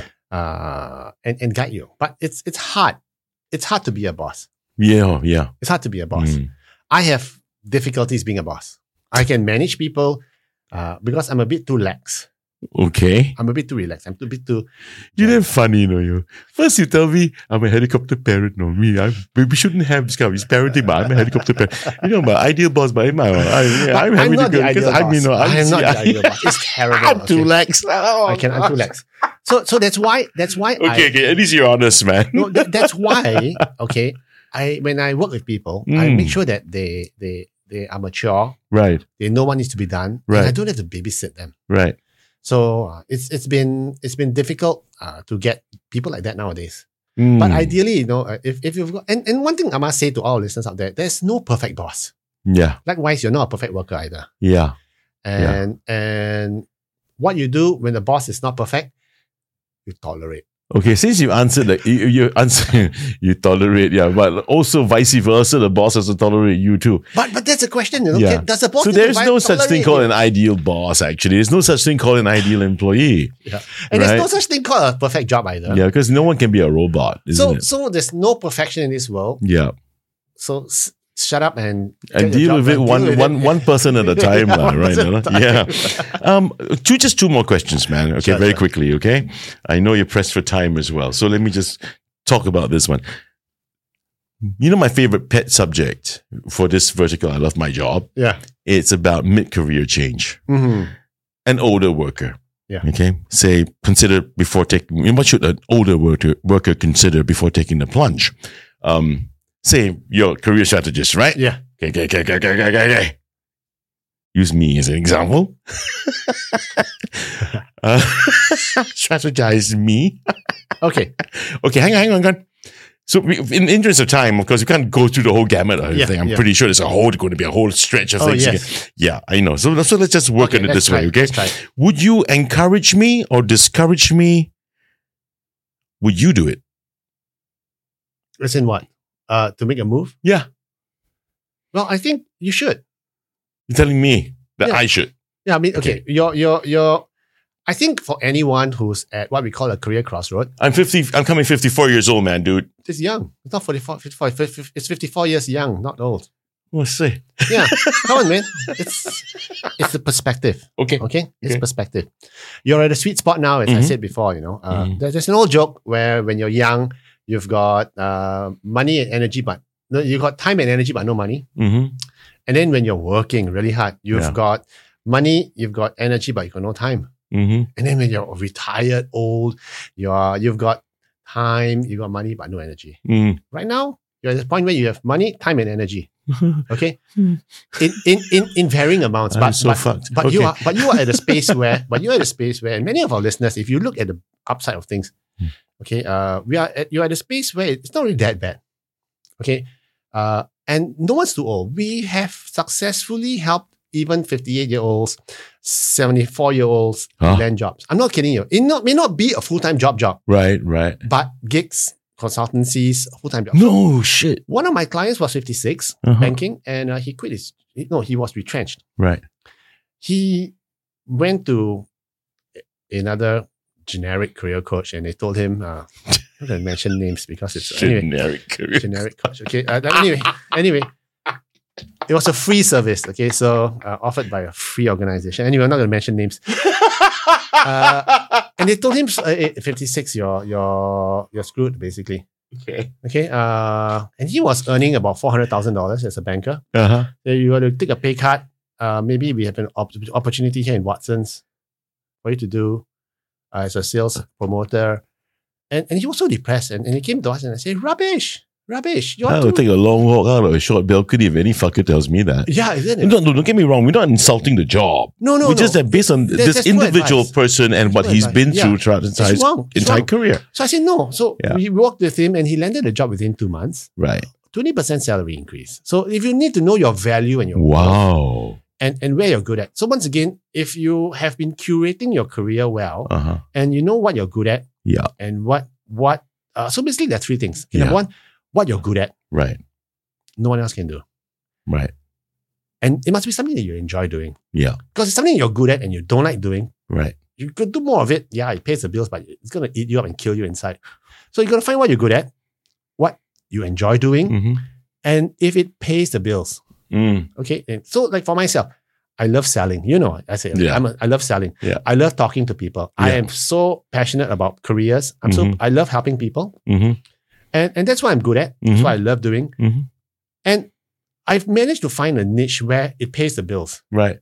Speaker 2: and guide you. But it's hard. It's hard to be a boss.
Speaker 3: Yeah. Yeah.
Speaker 2: It's hard to be a boss.
Speaker 3: Mm.
Speaker 2: I have difficulties being a boss. I can manage people because I'm a bit too lax.
Speaker 3: Okay.
Speaker 2: I'm a bit too relaxed. I'm a bit too.
Speaker 3: You're damn funny, you. First you tell me I'm a helicopter parent. No, we shouldn't have this kind of parenting, but I'm a helicopter parent. My ideal boss, but I'm having
Speaker 2: not
Speaker 3: to
Speaker 2: the
Speaker 3: go
Speaker 2: ideal
Speaker 3: because
Speaker 2: boss. I am not the ideal boss. It's terrible.
Speaker 3: I'm too lax.
Speaker 2: I'm too lax. So that's why.
Speaker 3: Okay. At least you're honest, man.
Speaker 2: No, that's why. Okay, when I work with people, I make sure that they are mature.
Speaker 3: Right.
Speaker 2: They know what needs to be done.
Speaker 3: Right.
Speaker 2: And I don't have to babysit them.
Speaker 3: Right.
Speaker 2: So it's been difficult to get people like that nowadays.
Speaker 3: Mm.
Speaker 2: But ideally, if you've got and one thing I must say to all listeners out there, there's no perfect boss.
Speaker 3: Yeah.
Speaker 2: Likewise, you're not a perfect worker either.
Speaker 3: Yeah.
Speaker 2: And what you do when the boss is not perfect, you tolerate.
Speaker 3: Okay, since you answered that, you answer, you tolerate, but also vice versa, the boss has to tolerate you too.
Speaker 2: But that's a question,
Speaker 3: Yeah.
Speaker 2: Does the boss?
Speaker 3: So there's no such thing
Speaker 2: tolerate
Speaker 3: called
Speaker 2: you?
Speaker 3: an ideal boss. Actually, there's no such thing called an ideal employee.
Speaker 2: Yeah. And
Speaker 3: Right.
Speaker 2: there's no such thing called a perfect job either.
Speaker 3: Yeah, because no one can be a robot, isn't it?
Speaker 2: So there's no perfection in this world.
Speaker 3: Yeah,
Speaker 2: So shut up and
Speaker 3: and
Speaker 2: get your
Speaker 3: deal
Speaker 2: job
Speaker 3: with it
Speaker 2: done.
Speaker 3: one person at a time,
Speaker 2: Yeah,
Speaker 3: lah,
Speaker 2: one
Speaker 3: right?
Speaker 2: person at a time.
Speaker 3: Yeah. Just two more questions, man. Okay,
Speaker 2: Sure,
Speaker 3: very
Speaker 2: sure.
Speaker 3: quickly. Okay, I know you're pressed for time as well, so let me just talk about this one. My favorite pet subject for this vertical, I love my job.
Speaker 2: Yeah.
Speaker 3: It's about mid-career change.
Speaker 2: Mm-hmm.
Speaker 3: An older worker.
Speaker 2: Yeah.
Speaker 3: Okay. Say, consider before taking. What should an older worker consider before taking the plunge? Say you're a career strategist, right?
Speaker 2: Yeah.
Speaker 3: Okay. Use me as an example. Strategize me.
Speaker 2: Okay.
Speaker 3: Okay, hang on. So, in the interest of time, of course, you can't go through the whole gamut of everything. I'm pretty sure there's going to be a whole stretch of things.
Speaker 2: Yes.
Speaker 3: Yeah, I know. So let's just work on it
Speaker 2: let's
Speaker 3: this
Speaker 2: try
Speaker 3: way,
Speaker 2: it.
Speaker 3: okay?
Speaker 2: Let's try it.
Speaker 3: Would you encourage me or discourage me? Would you do it?
Speaker 2: As in what? To make a move?
Speaker 3: Yeah.
Speaker 2: Well, I think you should.
Speaker 3: You're telling me that
Speaker 2: Yeah.
Speaker 3: I should.
Speaker 2: Yeah, I mean, okay. You're I think for anyone who's at what we call a career crossroad,
Speaker 3: I'm coming 54 years old, man, dude.
Speaker 2: it's young. It's not 44, 55, it's 54 years young, not old.
Speaker 3: What's say?
Speaker 2: Yeah. Come on, man. It's the perspective.
Speaker 3: Okay.
Speaker 2: Okay? It's
Speaker 3: Okay.
Speaker 2: perspective. You're at a sweet spot now, as I said before, There's an old joke where when you're young, you've got money and energy, but no, you've got time and energy, but no money.
Speaker 3: Mm-hmm.
Speaker 2: And then when you're working really hard, you've
Speaker 3: Yeah.
Speaker 2: got money, you've got energy, but you've got no time.
Speaker 3: Mm-hmm.
Speaker 2: And then when you're retired, old, you've got time, you've got money, but no energy.
Speaker 3: Mm.
Speaker 2: Right now, you're at the point where you have money, time, and energy. Okay, in varying amounts.
Speaker 3: I'm
Speaker 2: But
Speaker 3: so fucked.
Speaker 2: But
Speaker 3: Okay.
Speaker 2: you are at a space where and many of our listeners, if you look at the upside of things, okay, you're at a space where it's not really that bad. Okay, and no one's too old. We have successfully helped even 58-year-olds, 74-year-olds land jobs. I'm not kidding you. It may not be a full-time job,
Speaker 3: Right.
Speaker 2: but gigs, consultancies, full-time job.
Speaker 3: No shit.
Speaker 2: One of my clients was 56, banking, and he quit he was retrenched.
Speaker 3: Right.
Speaker 2: He went to another generic career coach and they told him, I'm not going to mention names because it's
Speaker 3: Generic career.
Speaker 2: generic coach. Okay. Anyway, it was a free service. Okay. So offered by a free organization. Anyway, I'm not going to mention names. And they told him, 56, you're screwed basically.
Speaker 3: Okay.
Speaker 2: Okay. And he was earning about $400,000 as a banker.
Speaker 3: Uh-huh.
Speaker 2: So you got to take a pay cut. Maybe we have an opportunity here in Watson's for you to do as a sales promoter. And he was so depressed. And he came to us and I said, rubbish. You
Speaker 3: I
Speaker 2: ought
Speaker 3: will
Speaker 2: to...
Speaker 3: take a long walk out of a short balcony if any fucker tells me that.
Speaker 2: Yeah, isn't it?
Speaker 3: Don't get me wrong. We're not insulting the job.
Speaker 2: No.
Speaker 3: We're just that based on this
Speaker 2: that's poor
Speaker 3: individual
Speaker 2: advice.
Speaker 3: person and what
Speaker 2: Poor
Speaker 3: he's
Speaker 2: advice.
Speaker 3: been through throughout his
Speaker 2: It's wrong. It's
Speaker 3: entire
Speaker 2: wrong.
Speaker 3: career.
Speaker 2: So I said no. So
Speaker 3: Yeah.
Speaker 2: we worked with him and he landed the job within 2 months.
Speaker 3: Right.
Speaker 2: 20% salary increase. So if you need to know your value and your worth
Speaker 3: Wow.
Speaker 2: and where you're good at. So once again, if you have been curating your career well
Speaker 3: Uh-huh.
Speaker 2: and you know what you're good at
Speaker 3: Yeah.
Speaker 2: and so basically there are three things. Okay,
Speaker 3: Yeah.
Speaker 2: Number one, what you're good at,
Speaker 3: Right.
Speaker 2: no one else can do.
Speaker 3: Right.
Speaker 2: And it must be something that you enjoy doing.
Speaker 3: Yeah.
Speaker 2: Because it's something you're good at and you don't like doing.
Speaker 3: Right.
Speaker 2: You could do more of it. Yeah, it pays the bills, but it's going to eat you up and kill you inside. So you got to find what you're good at, what you enjoy doing,
Speaker 3: Mm-hmm.
Speaker 2: and if it pays the bills. Okay. And so like for myself, I love selling. You know, I say
Speaker 3: Yeah.
Speaker 2: I love selling.
Speaker 3: Yeah.
Speaker 2: I love talking to people. I
Speaker 3: Yeah.
Speaker 2: am so passionate about careers. I love helping people.
Speaker 3: Mm-hmm.
Speaker 2: And that's what I'm good at. That's what I love doing.
Speaker 3: Mm-hmm.
Speaker 2: And I've managed to find a niche where it pays the bills.
Speaker 3: Right.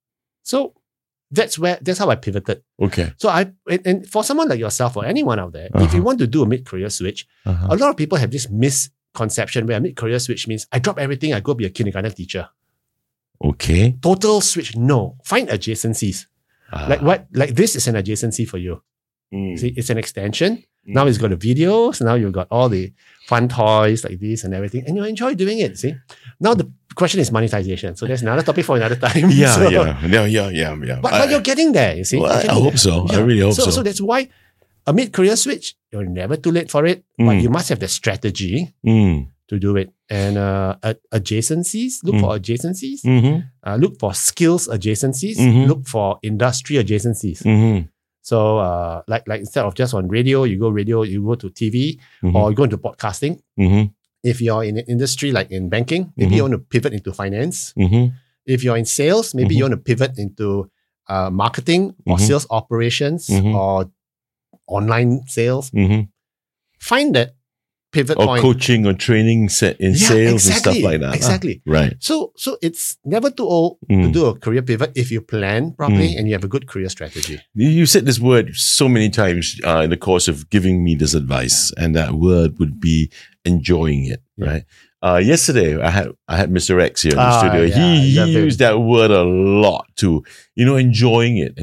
Speaker 2: So that's how I pivoted.
Speaker 3: Okay.
Speaker 2: So and for someone like yourself or anyone out there, if you want to do a mid-career switch,
Speaker 3: Uh-huh.
Speaker 2: a lot of people have this misconception where a mid-career switch means I drop everything, I go be a kindergarten teacher.
Speaker 3: Okay.
Speaker 2: Total switch. No. Find adjacencies. Like this is an adjacency for you. See, it's an extension. Now it's got the videos. Now you've got all the fun toys like this and everything, and you enjoy doing it. See, now the question is monetization. So there's another topic for another time.
Speaker 3: Yeah,
Speaker 2: So-
Speaker 3: yeah.
Speaker 2: But you're getting there. You see,
Speaker 3: Well,
Speaker 2: You're
Speaker 3: I
Speaker 2: getting
Speaker 3: hope
Speaker 2: there.
Speaker 3: so. I really hope so.
Speaker 2: So that's why a mid-career switch, you're never too late for it, but
Speaker 3: Mm.
Speaker 2: you must have the strategy
Speaker 3: Mm.
Speaker 2: to do it. And adjacencies, look for adjacencies.
Speaker 3: Mm-hmm.
Speaker 2: Look for skills adjacencies.
Speaker 3: Mhm.
Speaker 2: Look for industry adjacencies.
Speaker 3: Mm-hmm.
Speaker 2: So, like instead of just on radio, you go to TV
Speaker 3: Mhm.
Speaker 2: or you go into podcasting.
Speaker 3: Mm-hmm.
Speaker 2: If you're in an industry like in banking, maybe you want to pivot into finance.
Speaker 3: Mm-hmm.
Speaker 2: If you're in sales, maybe you want to pivot into marketing or
Speaker 3: Mhm.
Speaker 2: sales operations
Speaker 3: Mhm.
Speaker 2: or online sales.
Speaker 3: Mm-hmm.
Speaker 2: Find that pivot
Speaker 3: Or
Speaker 2: point.
Speaker 3: coaching or training set in sales and stuff like that.
Speaker 2: Exactly.
Speaker 3: Right.
Speaker 2: So it's never too old to do a career pivot if you plan properly and you have a good career strategy.
Speaker 3: You said this word so many times in the course of giving me this advice, and that word would be enjoying it, right? Yesterday, I had Mr. X here in the studio.
Speaker 2: Yeah, I
Speaker 3: he
Speaker 2: love him.
Speaker 3: used that word a lot too. Enjoying it.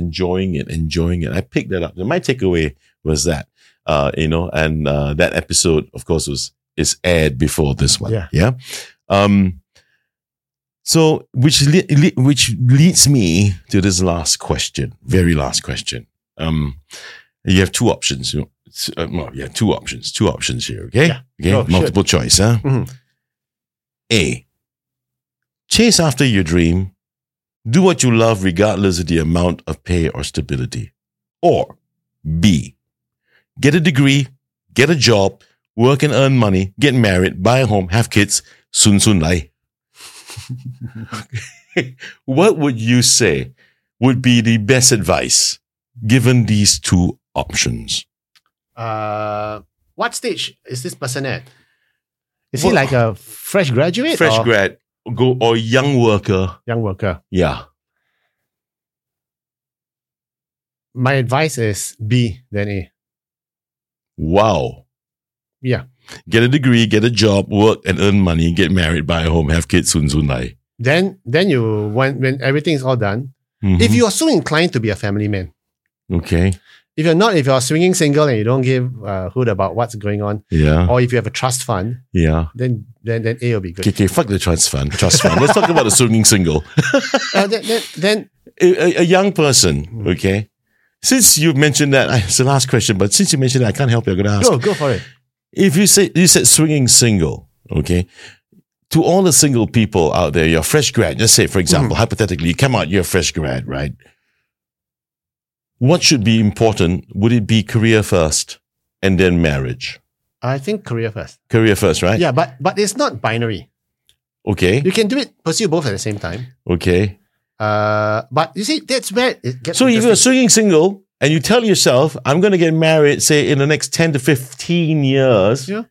Speaker 3: I picked that up. And my takeaway was that, and that episode, of course, is aired before this one.
Speaker 2: Yeah.
Speaker 3: So, which leads me to this last question, very last question. You have two options. Two options here. Okay.
Speaker 2: Yeah.
Speaker 3: Okay.
Speaker 2: Oh,
Speaker 3: Multiple choice. Huh?
Speaker 2: Mhm.
Speaker 3: A. Chase after your dream. Do what you love, regardless of the amount of pay or stability. Or B. Get a degree, get a job, work and earn money, get married, buy a home, have kids. Soon lai. What would you say would be the best advice given these two options?
Speaker 2: What stage is this person at? Is he like a fresh graduate?
Speaker 3: Fresh
Speaker 2: or
Speaker 3: grad, or young worker?
Speaker 2: young worker?
Speaker 3: Yeah.
Speaker 2: My advice is B then A.
Speaker 3: Wow.
Speaker 2: Yeah.
Speaker 3: Get a degree, get a job, work and earn money, get married, buy a home, have kids, soon lai.
Speaker 2: Then you when everything is all done,
Speaker 3: Mhm.
Speaker 2: if you are so inclined to be a family man,
Speaker 3: Okay.
Speaker 2: if you're not, if you're swinging single and you don't give a hoot about what's going on,
Speaker 3: Yeah.
Speaker 2: or if you have a trust fund,
Speaker 3: Yeah.
Speaker 2: then A will be good.
Speaker 3: Okay, fuck the trust fund. Let's talk about the swinging single.
Speaker 2: Then
Speaker 3: A young person, okay? Since you mentioned that, it's the last question, but since you mentioned that, I can't help you. I'm going to ask.
Speaker 2: go for it.
Speaker 3: If you said swinging single, okay? To all the single people out there, you're a fresh grad. Just say, for example, hypothetically, you come out, you're a fresh grad, right? What should be important? Would it be career first and then marriage?
Speaker 2: I think career first.
Speaker 3: Career first, right?
Speaker 2: Yeah, but it's not binary.
Speaker 3: Okay.
Speaker 2: You can pursue both at the same time.
Speaker 3: Okay.
Speaker 2: But you see, that's where it gets
Speaker 3: So if you're
Speaker 2: interesting.
Speaker 3: swinging single and you tell yourself, I'm going to get married, say in the next 10 to 15 years,
Speaker 2: Yeah.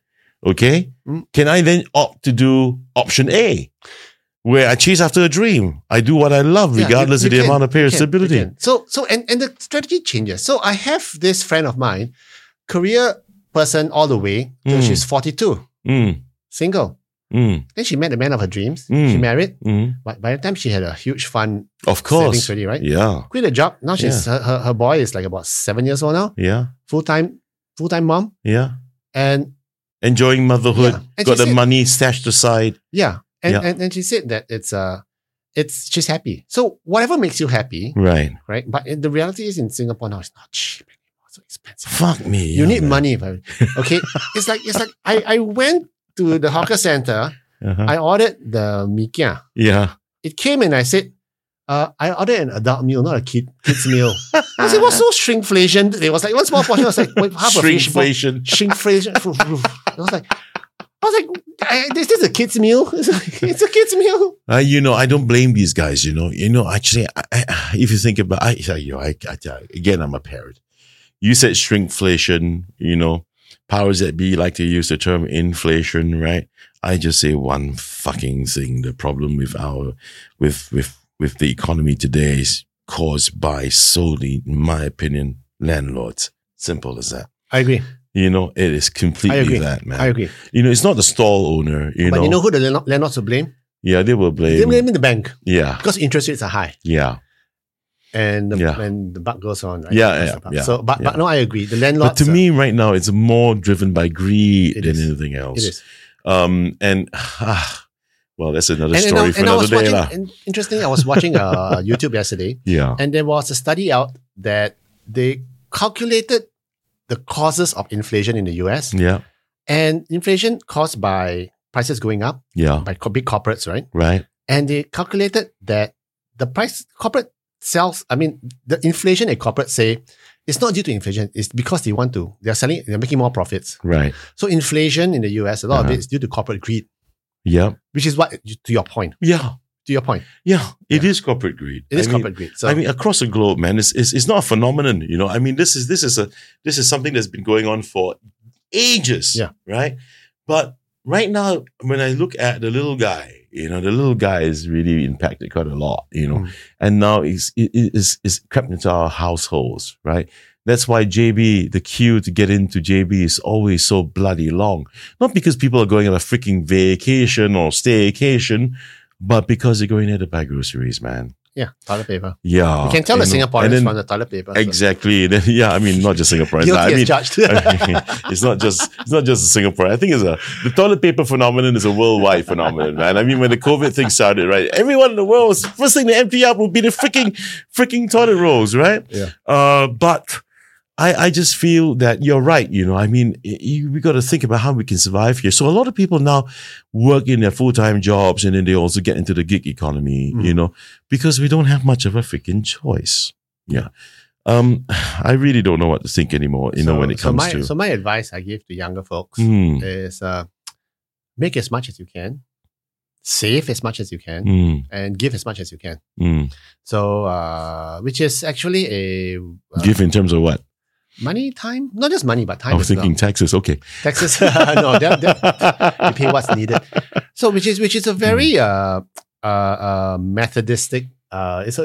Speaker 3: Okay. Can I then opt to do option A, where I chase after a dream? I do what I love, regardless of the amount of pay or stability.
Speaker 2: So and the strategy changes. So I have this friend of mine, career person all the way till she's 42, single. Then she met the man of her dreams. She married. But by the time she had a huge fund,
Speaker 3: of course,
Speaker 2: savings ready, right?
Speaker 3: Yeah.
Speaker 2: Quit a job. Now she's her boy is like about 7 years old now.
Speaker 3: Yeah.
Speaker 2: Full time mom.
Speaker 3: Yeah.
Speaker 2: And
Speaker 3: enjoying motherhood.
Speaker 2: Yeah. And
Speaker 3: Got the money stashed aside.
Speaker 2: Yeah. And she said that she's happy. So whatever makes you happy.
Speaker 3: Right.
Speaker 2: Right. But the reality is in Singapore now, it's not cheap anymore. It's so expensive.
Speaker 3: Fuck me.
Speaker 2: You need money. Okay. It's like I went to the hawker center. I ordered the mee kia.
Speaker 3: Yeah.
Speaker 2: It came and I said, I ordered an adult meal, not a kid's meal. I said, what's so shrinkflation? It was like one small portion. I was like, wait, half
Speaker 3: shrinkflation.
Speaker 2: Shrinkflation. I was like, is this a kid's meal? It's a kid's meal.
Speaker 3: I don't blame these guys. Actually, if you think about, again, I'm a parent. You said shrinkflation. Powers that be like to use the term inflation, right? I just say one fucking thing. The problem with with the economy today is caused by solely, in my opinion, landlords. Simple as that.
Speaker 2: I agree.
Speaker 3: It is completely that, man.
Speaker 2: I agree.
Speaker 3: It's not the stall owner,
Speaker 2: But you know who the landlords will blame?
Speaker 3: Yeah, they will blame.
Speaker 2: They blame the bank.
Speaker 3: Yeah.
Speaker 2: Because interest rates are high.
Speaker 3: Yeah.
Speaker 2: And the buck goes on, right?
Speaker 3: Yeah.
Speaker 2: So, but no, I agree. The landlords.
Speaker 3: But to me, right now, it's more driven by greed than anything else.
Speaker 2: It is.
Speaker 3: Well, that's another story for another day.
Speaker 2: Interesting, I was watching YouTube yesterday.
Speaker 3: Yeah.
Speaker 2: And there was a study out that they calculated the causes of inflation in the US.
Speaker 3: Yeah.
Speaker 2: And inflation caused by prices going up.
Speaker 3: Yeah.
Speaker 2: By big corporates, right?
Speaker 3: Right.
Speaker 2: And they calculated that the corporate sales, the inflation at corporate say, it's not due to inflation. It's because they're making more profits.
Speaker 3: Right.
Speaker 2: So inflation in the US, a lot of it is due to corporate greed.
Speaker 3: Yeah.
Speaker 2: Which is what, to your point.
Speaker 3: Yeah.
Speaker 2: To your point.
Speaker 3: Yeah. It is corporate greed.
Speaker 2: It is corporate greed. So,
Speaker 3: across the globe, man, it's not a phenomenon. This is something that's been going on for ages.
Speaker 2: Yeah.
Speaker 3: Right. But right now, when I look at the little guy, the little guy is really impacted quite a lot, and now it's crept into our households, right? That's why JB, the queue to get into JB is always so bloody long. Not because people are going on a freaking vacation or staycation, but because they're going there to buy groceries, man.
Speaker 2: Yeah, toilet paper.
Speaker 3: Yeah.
Speaker 2: You can tell the Singaporeans from the toilet paper.
Speaker 3: Exactly. So. Yeah, not just Singaporeans. It's not just Singapore. I think the toilet paper phenomenon is a worldwide phenomenon, man. When the COVID thing started, right? Everyone in the world was first thing to empty up would be the freaking toilet rolls, right?
Speaker 2: Yeah.
Speaker 3: But I just feel that you're right. We got to think about how we can survive here. So a lot of people now work in their full-time jobs and then they also get into the gig economy, because we don't have much of a freaking choice. Yeah. I really don't know what to think anymore, when it comes to.
Speaker 2: So my advice I give to younger folks is make as much as you can, save as much as you can, and give as much as you can. So, which is actually a...
Speaker 3: give in terms of what?
Speaker 2: Money, time, not just money, but time.
Speaker 3: I was thinking taxes. Okay,
Speaker 2: taxes. No, you pay what's needed. So, which is a very methodistic. It's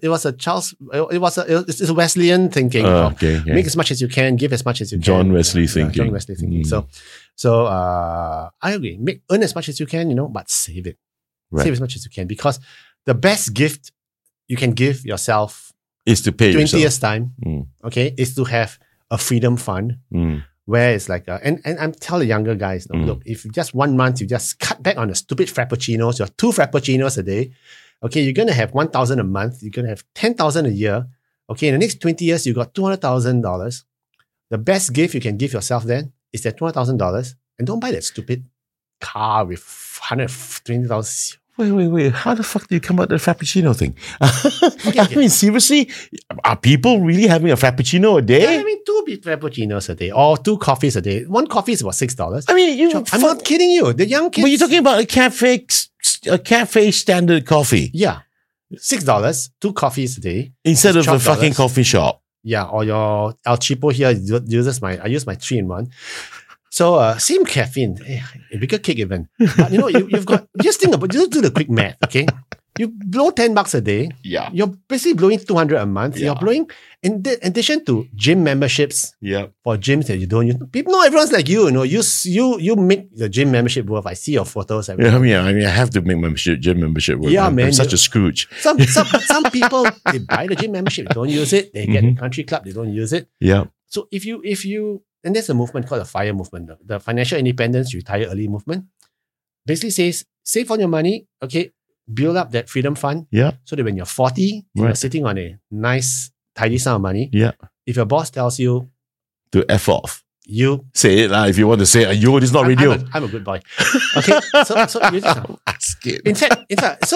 Speaker 2: a Wesleyan thinking. Make as much as you can, give as much as you can.
Speaker 3: John Wesley thinking.
Speaker 2: John Wesley thinking. So I agree. Earn as much as you can, but save it. Right. Save as much as you can, because the best gift you can give yourself
Speaker 3: is to pay
Speaker 2: 20 years time. Is to have a freedom fund where it's like, and I'm telling younger guys, look, if just 1 month you just cut back on the stupid frappuccinos, you have 2 frappuccinos a day, you're going to have 1,000 a month, you're going to have 10,000 a year, in the next 20 years, you got $200,000. The best gift you can give yourself then is that $200,000, and don't buy that stupid car with 120,000.
Speaker 3: Wait. How the fuck do you come up with the Frappuccino thing? Okay. Seriously? Are people really having a Frappuccino a day?
Speaker 2: 2 Frappuccinos a day or 2 coffees a day. 1 coffee is about $6. I'm not kidding you. The young kids.
Speaker 3: But you're talking about a cafe standard coffee.
Speaker 2: Yeah. $6, 2 coffees a day.
Speaker 3: Instead of a fucking coffee shop.
Speaker 2: Yeah, or your El Cheapo here I use my 3-in-1. So same caffeine, a bigger kick even. But you've got, just think about, just do the quick math, okay? You blow $10 a day.
Speaker 3: Yeah.
Speaker 2: You're basically blowing $200 a month.
Speaker 3: Yeah.
Speaker 2: You're blowing, in addition to gym memberships,
Speaker 3: Yeah.
Speaker 2: for gyms that you don't use. People know everyone's like you, you make the gym membership worth. I see your photos.
Speaker 3: Yeah, I mean, I have to make gym membership work.
Speaker 2: Yeah,
Speaker 3: I'm
Speaker 2: man,
Speaker 3: such a Scrooge.
Speaker 2: Some people, they buy the gym membership, they don't use it. They get the country club, they don't use it.
Speaker 3: Yeah.
Speaker 2: So if you, and there's a movement called the FIRE movement, the Financial Independence Retire Early movement. Basically says, save all your money, okay, build up that freedom fund.
Speaker 3: Yeah.
Speaker 2: So that when you're 40, you're
Speaker 3: Right.
Speaker 2: sitting on a nice, tidy sum of money.
Speaker 3: Yeah.
Speaker 2: If your boss tells you,
Speaker 3: To F off.
Speaker 2: you
Speaker 3: Say it if you want to say it. Yo, this is not radio.
Speaker 2: I'm a good boy. Okay, so you just,
Speaker 3: Ask it.
Speaker 2: in fact,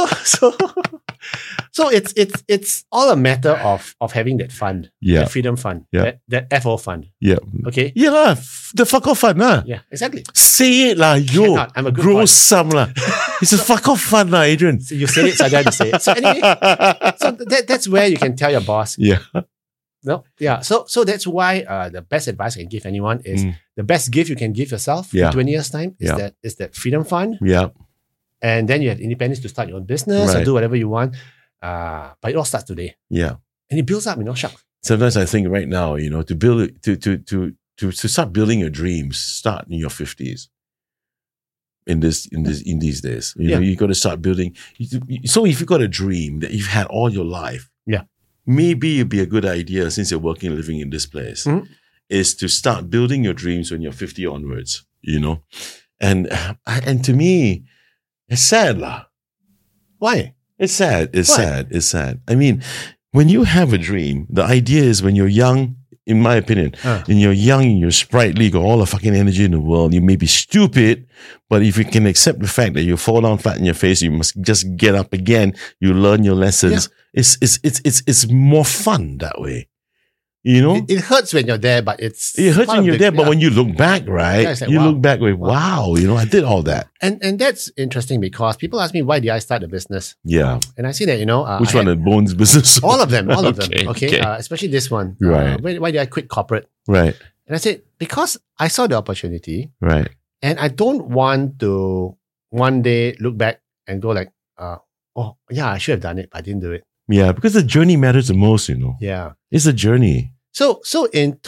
Speaker 2: so it's all a matter of having that fund,
Speaker 3: Yeah.
Speaker 2: that freedom fund,
Speaker 3: Yeah.
Speaker 2: that FO fund.
Speaker 3: Yeah.
Speaker 2: Okay,
Speaker 3: Yeah lah. The fuck off fun lah.
Speaker 2: yeah, exactly.
Speaker 3: Say it lah, yo.
Speaker 2: Cannot. I'm a good
Speaker 3: Grow
Speaker 2: boy.
Speaker 3: some lah. It's a fuck off fun lah, Adrian.
Speaker 2: So you said it, so I had to say it. So anyway, so that's where you can tell your boss.
Speaker 3: Yeah.
Speaker 2: No, yeah. So that's why the best advice I can give anyone is the best gift you can give yourself
Speaker 3: Yeah.
Speaker 2: in 20 years time
Speaker 3: Yeah.
Speaker 2: is that freedom fund,
Speaker 3: Yeah.
Speaker 2: and then you have independence to start your own business
Speaker 3: Right.
Speaker 2: and do whatever you want. But it all starts today,
Speaker 3: Yeah.
Speaker 2: and it builds up. Shucks.
Speaker 3: Sometimes I think right now, to build to start building your dreams, start in your 50s. In these days, you got to start building. So if you've got a dream that you've had all your life,
Speaker 2: Yeah.
Speaker 3: maybe it'd be a good idea, since you're working and living in this place, is to start building your dreams when you're 50 onwards. And to me, it's sad lah.
Speaker 2: Why?
Speaker 3: It's sad. It's
Speaker 2: Why?
Speaker 3: sad. It's sad. I mean, when you have a dream, the idea is when you're young, in my opinion, when you're young, you're sprightly, you got all the fucking energy in the world. You may be stupid, but if you can accept the fact that you fall down flat in your face, you must just get up again. You learn your lessons. It's more fun that way.
Speaker 2: It hurts when you're there, but it
Speaker 3: hurts when you're there, but when you look back, right?
Speaker 2: Yeah, it's like,
Speaker 3: you
Speaker 2: wow.
Speaker 3: look back with, wow, I did all that.
Speaker 2: and that's interesting because people ask me, why did I start a business?
Speaker 3: Yeah.
Speaker 2: And I say that
Speaker 3: Which one? The Bones business?
Speaker 2: all of them,
Speaker 3: Okay,
Speaker 2: okay. Especially this one.
Speaker 3: Right.
Speaker 2: Why did I quit corporate?
Speaker 3: Right.
Speaker 2: And I said, because I saw the opportunity,
Speaker 3: Right.
Speaker 2: and I don't want to one day look back and go like, oh yeah, I should have done it, but I didn't do it.
Speaker 3: Yeah, because the journey matters the most,
Speaker 2: Yeah.
Speaker 3: It's a journey.
Speaker 2: So in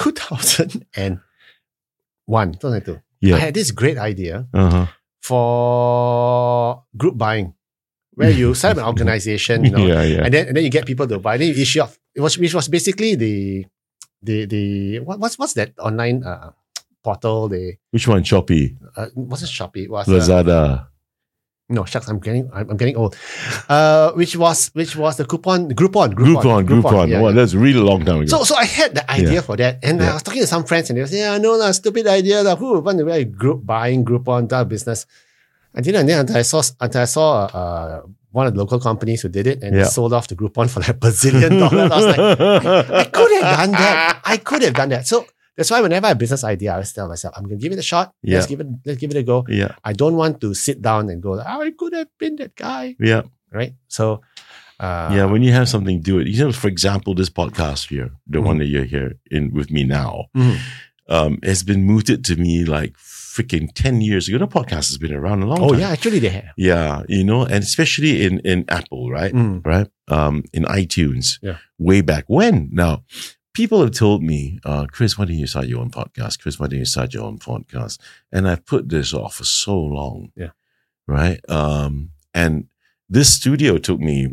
Speaker 2: 2002,
Speaker 3: Yeah.
Speaker 2: I had this great idea
Speaker 3: Uh-huh.
Speaker 2: for group buying, where you set up an organization,
Speaker 3: Yeah.
Speaker 2: and then you get people to buy. Then you issue off. Which was basically the what's that online portal?
Speaker 3: Which one? Shopee,
Speaker 2: Wasn't Shopee? It was
Speaker 3: Lazada.
Speaker 2: no, shucks, I'm getting old. Which was the Groupon.
Speaker 3: Groupon.
Speaker 2: Yeah,
Speaker 3: Wow,
Speaker 2: yeah.
Speaker 3: that's really a long time ago.
Speaker 2: So I had the idea
Speaker 3: Yeah.
Speaker 2: for that, and I
Speaker 3: Yeah.
Speaker 2: was talking to some friends, and they were saying, "Yeah, no, stupid idea. Who would want to buy buying Groupon that business?" I didn't. And then until I saw one of the local companies who did it, and
Speaker 3: Yeah.
Speaker 2: they sold off the Groupon for like $1 bazillion. I was like, I could have done that. So that's why whenever I have a business idea, I always tell myself, I'm going to give it a shot.
Speaker 3: Yeah.
Speaker 2: Let's give it a go.
Speaker 3: Yeah.
Speaker 2: I don't want to sit down and go, I could have been that guy.
Speaker 3: Yeah.
Speaker 2: Right? So,
Speaker 3: Yeah. When you have something, do it. For example, this podcast here, the one that you're here in with me now, has been mooted to me like freaking 10 years ago. The podcast has been around a long time.
Speaker 2: oh, yeah, actually they have.
Speaker 3: Yeah, and especially in Apple, right? Right? In iTunes.
Speaker 2: Yeah.
Speaker 3: Way back when. Now, people have told me, Chris, why don't you start your own podcast? Chris, why don't you start your own podcast? And I've put this off for so long.
Speaker 2: Yeah.
Speaker 3: Right? And this studio took me,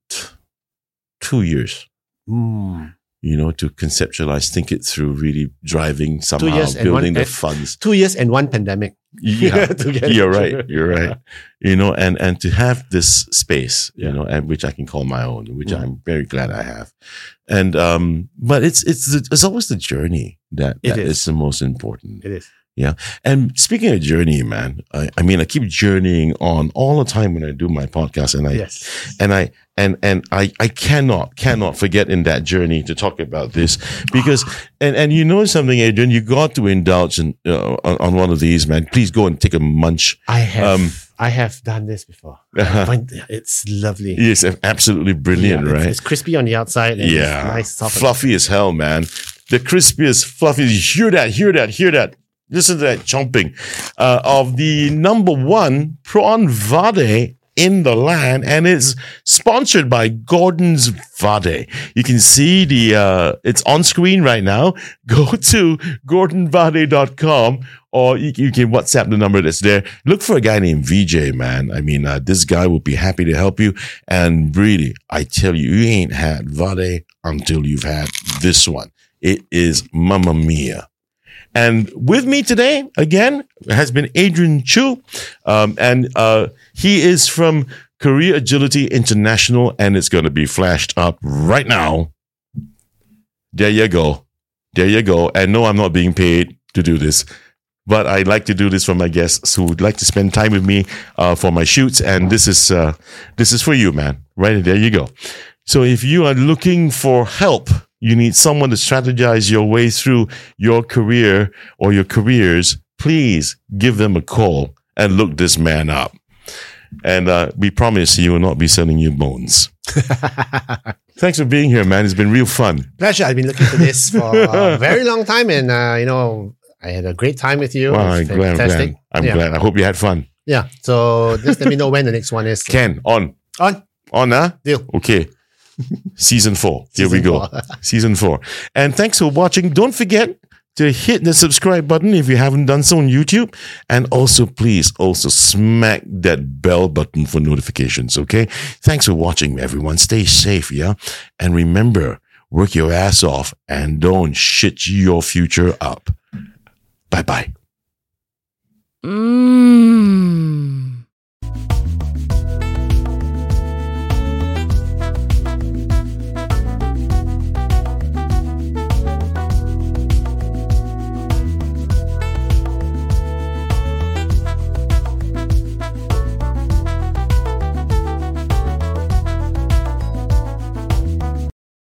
Speaker 3: 2 years, to conceptualize, think it through, really driving somehow,
Speaker 2: 2 years and
Speaker 3: building
Speaker 2: one-
Speaker 3: the funds.
Speaker 2: 2 years and one pandemic.
Speaker 3: Yeah,
Speaker 2: To get
Speaker 3: you're
Speaker 2: it.
Speaker 3: right. You're right. And to have this space, and which I can call my own, which I'm very glad I have. And but it's always the journey that is the most important.
Speaker 2: It is.
Speaker 3: Yeah. And speaking of journey, man, I keep journeying on all the time when I do my podcast, and I cannot forget in that journey to talk about this because and something, Adrian, you got to indulge in on one of these, man. Please go and take a munch.
Speaker 2: I have done this before. I find it's lovely.
Speaker 3: It's absolutely brilliant, right?
Speaker 2: It's crispy on the outside. And
Speaker 3: Yeah,
Speaker 2: it's nice, soft.
Speaker 3: fluffy as hell, man. The crispiest, fluffy. Hear that. listen to that chomping, of the number one prawn vade in the land, and it's sponsored by Gordon's Vade. You can see it's on screen right now. Go to gordonvade.com, or you can WhatsApp the number that's there. Look for a guy named VJ, man. I mean, this guy will be happy to help you. And really, I tell you, you ain't had Vade until you've had this one. It is Mamma Mia. And with me today, again, has been Adrian Chu. And he is from Career Agility International, and it's going to be flashed up right now. There you go. There you go. And no, I'm not being paid to do this, but I like to do this for my guests who would like to spend time with me for my shoots. And this is for you, man. Right there you go. So if you are looking for help, you need someone to strategize your way through your career or your careers, please give them a call and look this man up. And we promise he will not be selling you bones. Thanks for being here, man. It's been real fun.
Speaker 2: Pleasure. I've been looking for this for a very long time, and I had a great time with you.
Speaker 3: Well, I'm glad. I'm glad. I hope you had fun.
Speaker 2: Yeah. So just let me know when the next one is.
Speaker 3: Ken, on, huh?
Speaker 2: Deal.
Speaker 3: Okay. Season 4. Here we go. Season 4. And thanks for watching. Don't forget to hit the subscribe button if you haven't done so on YouTube. And also, please also smack that bell button for notifications, okay? Thanks for watching, everyone. Stay safe, yeah? And remember, work your ass off and don't shit your future up. Bye-bye.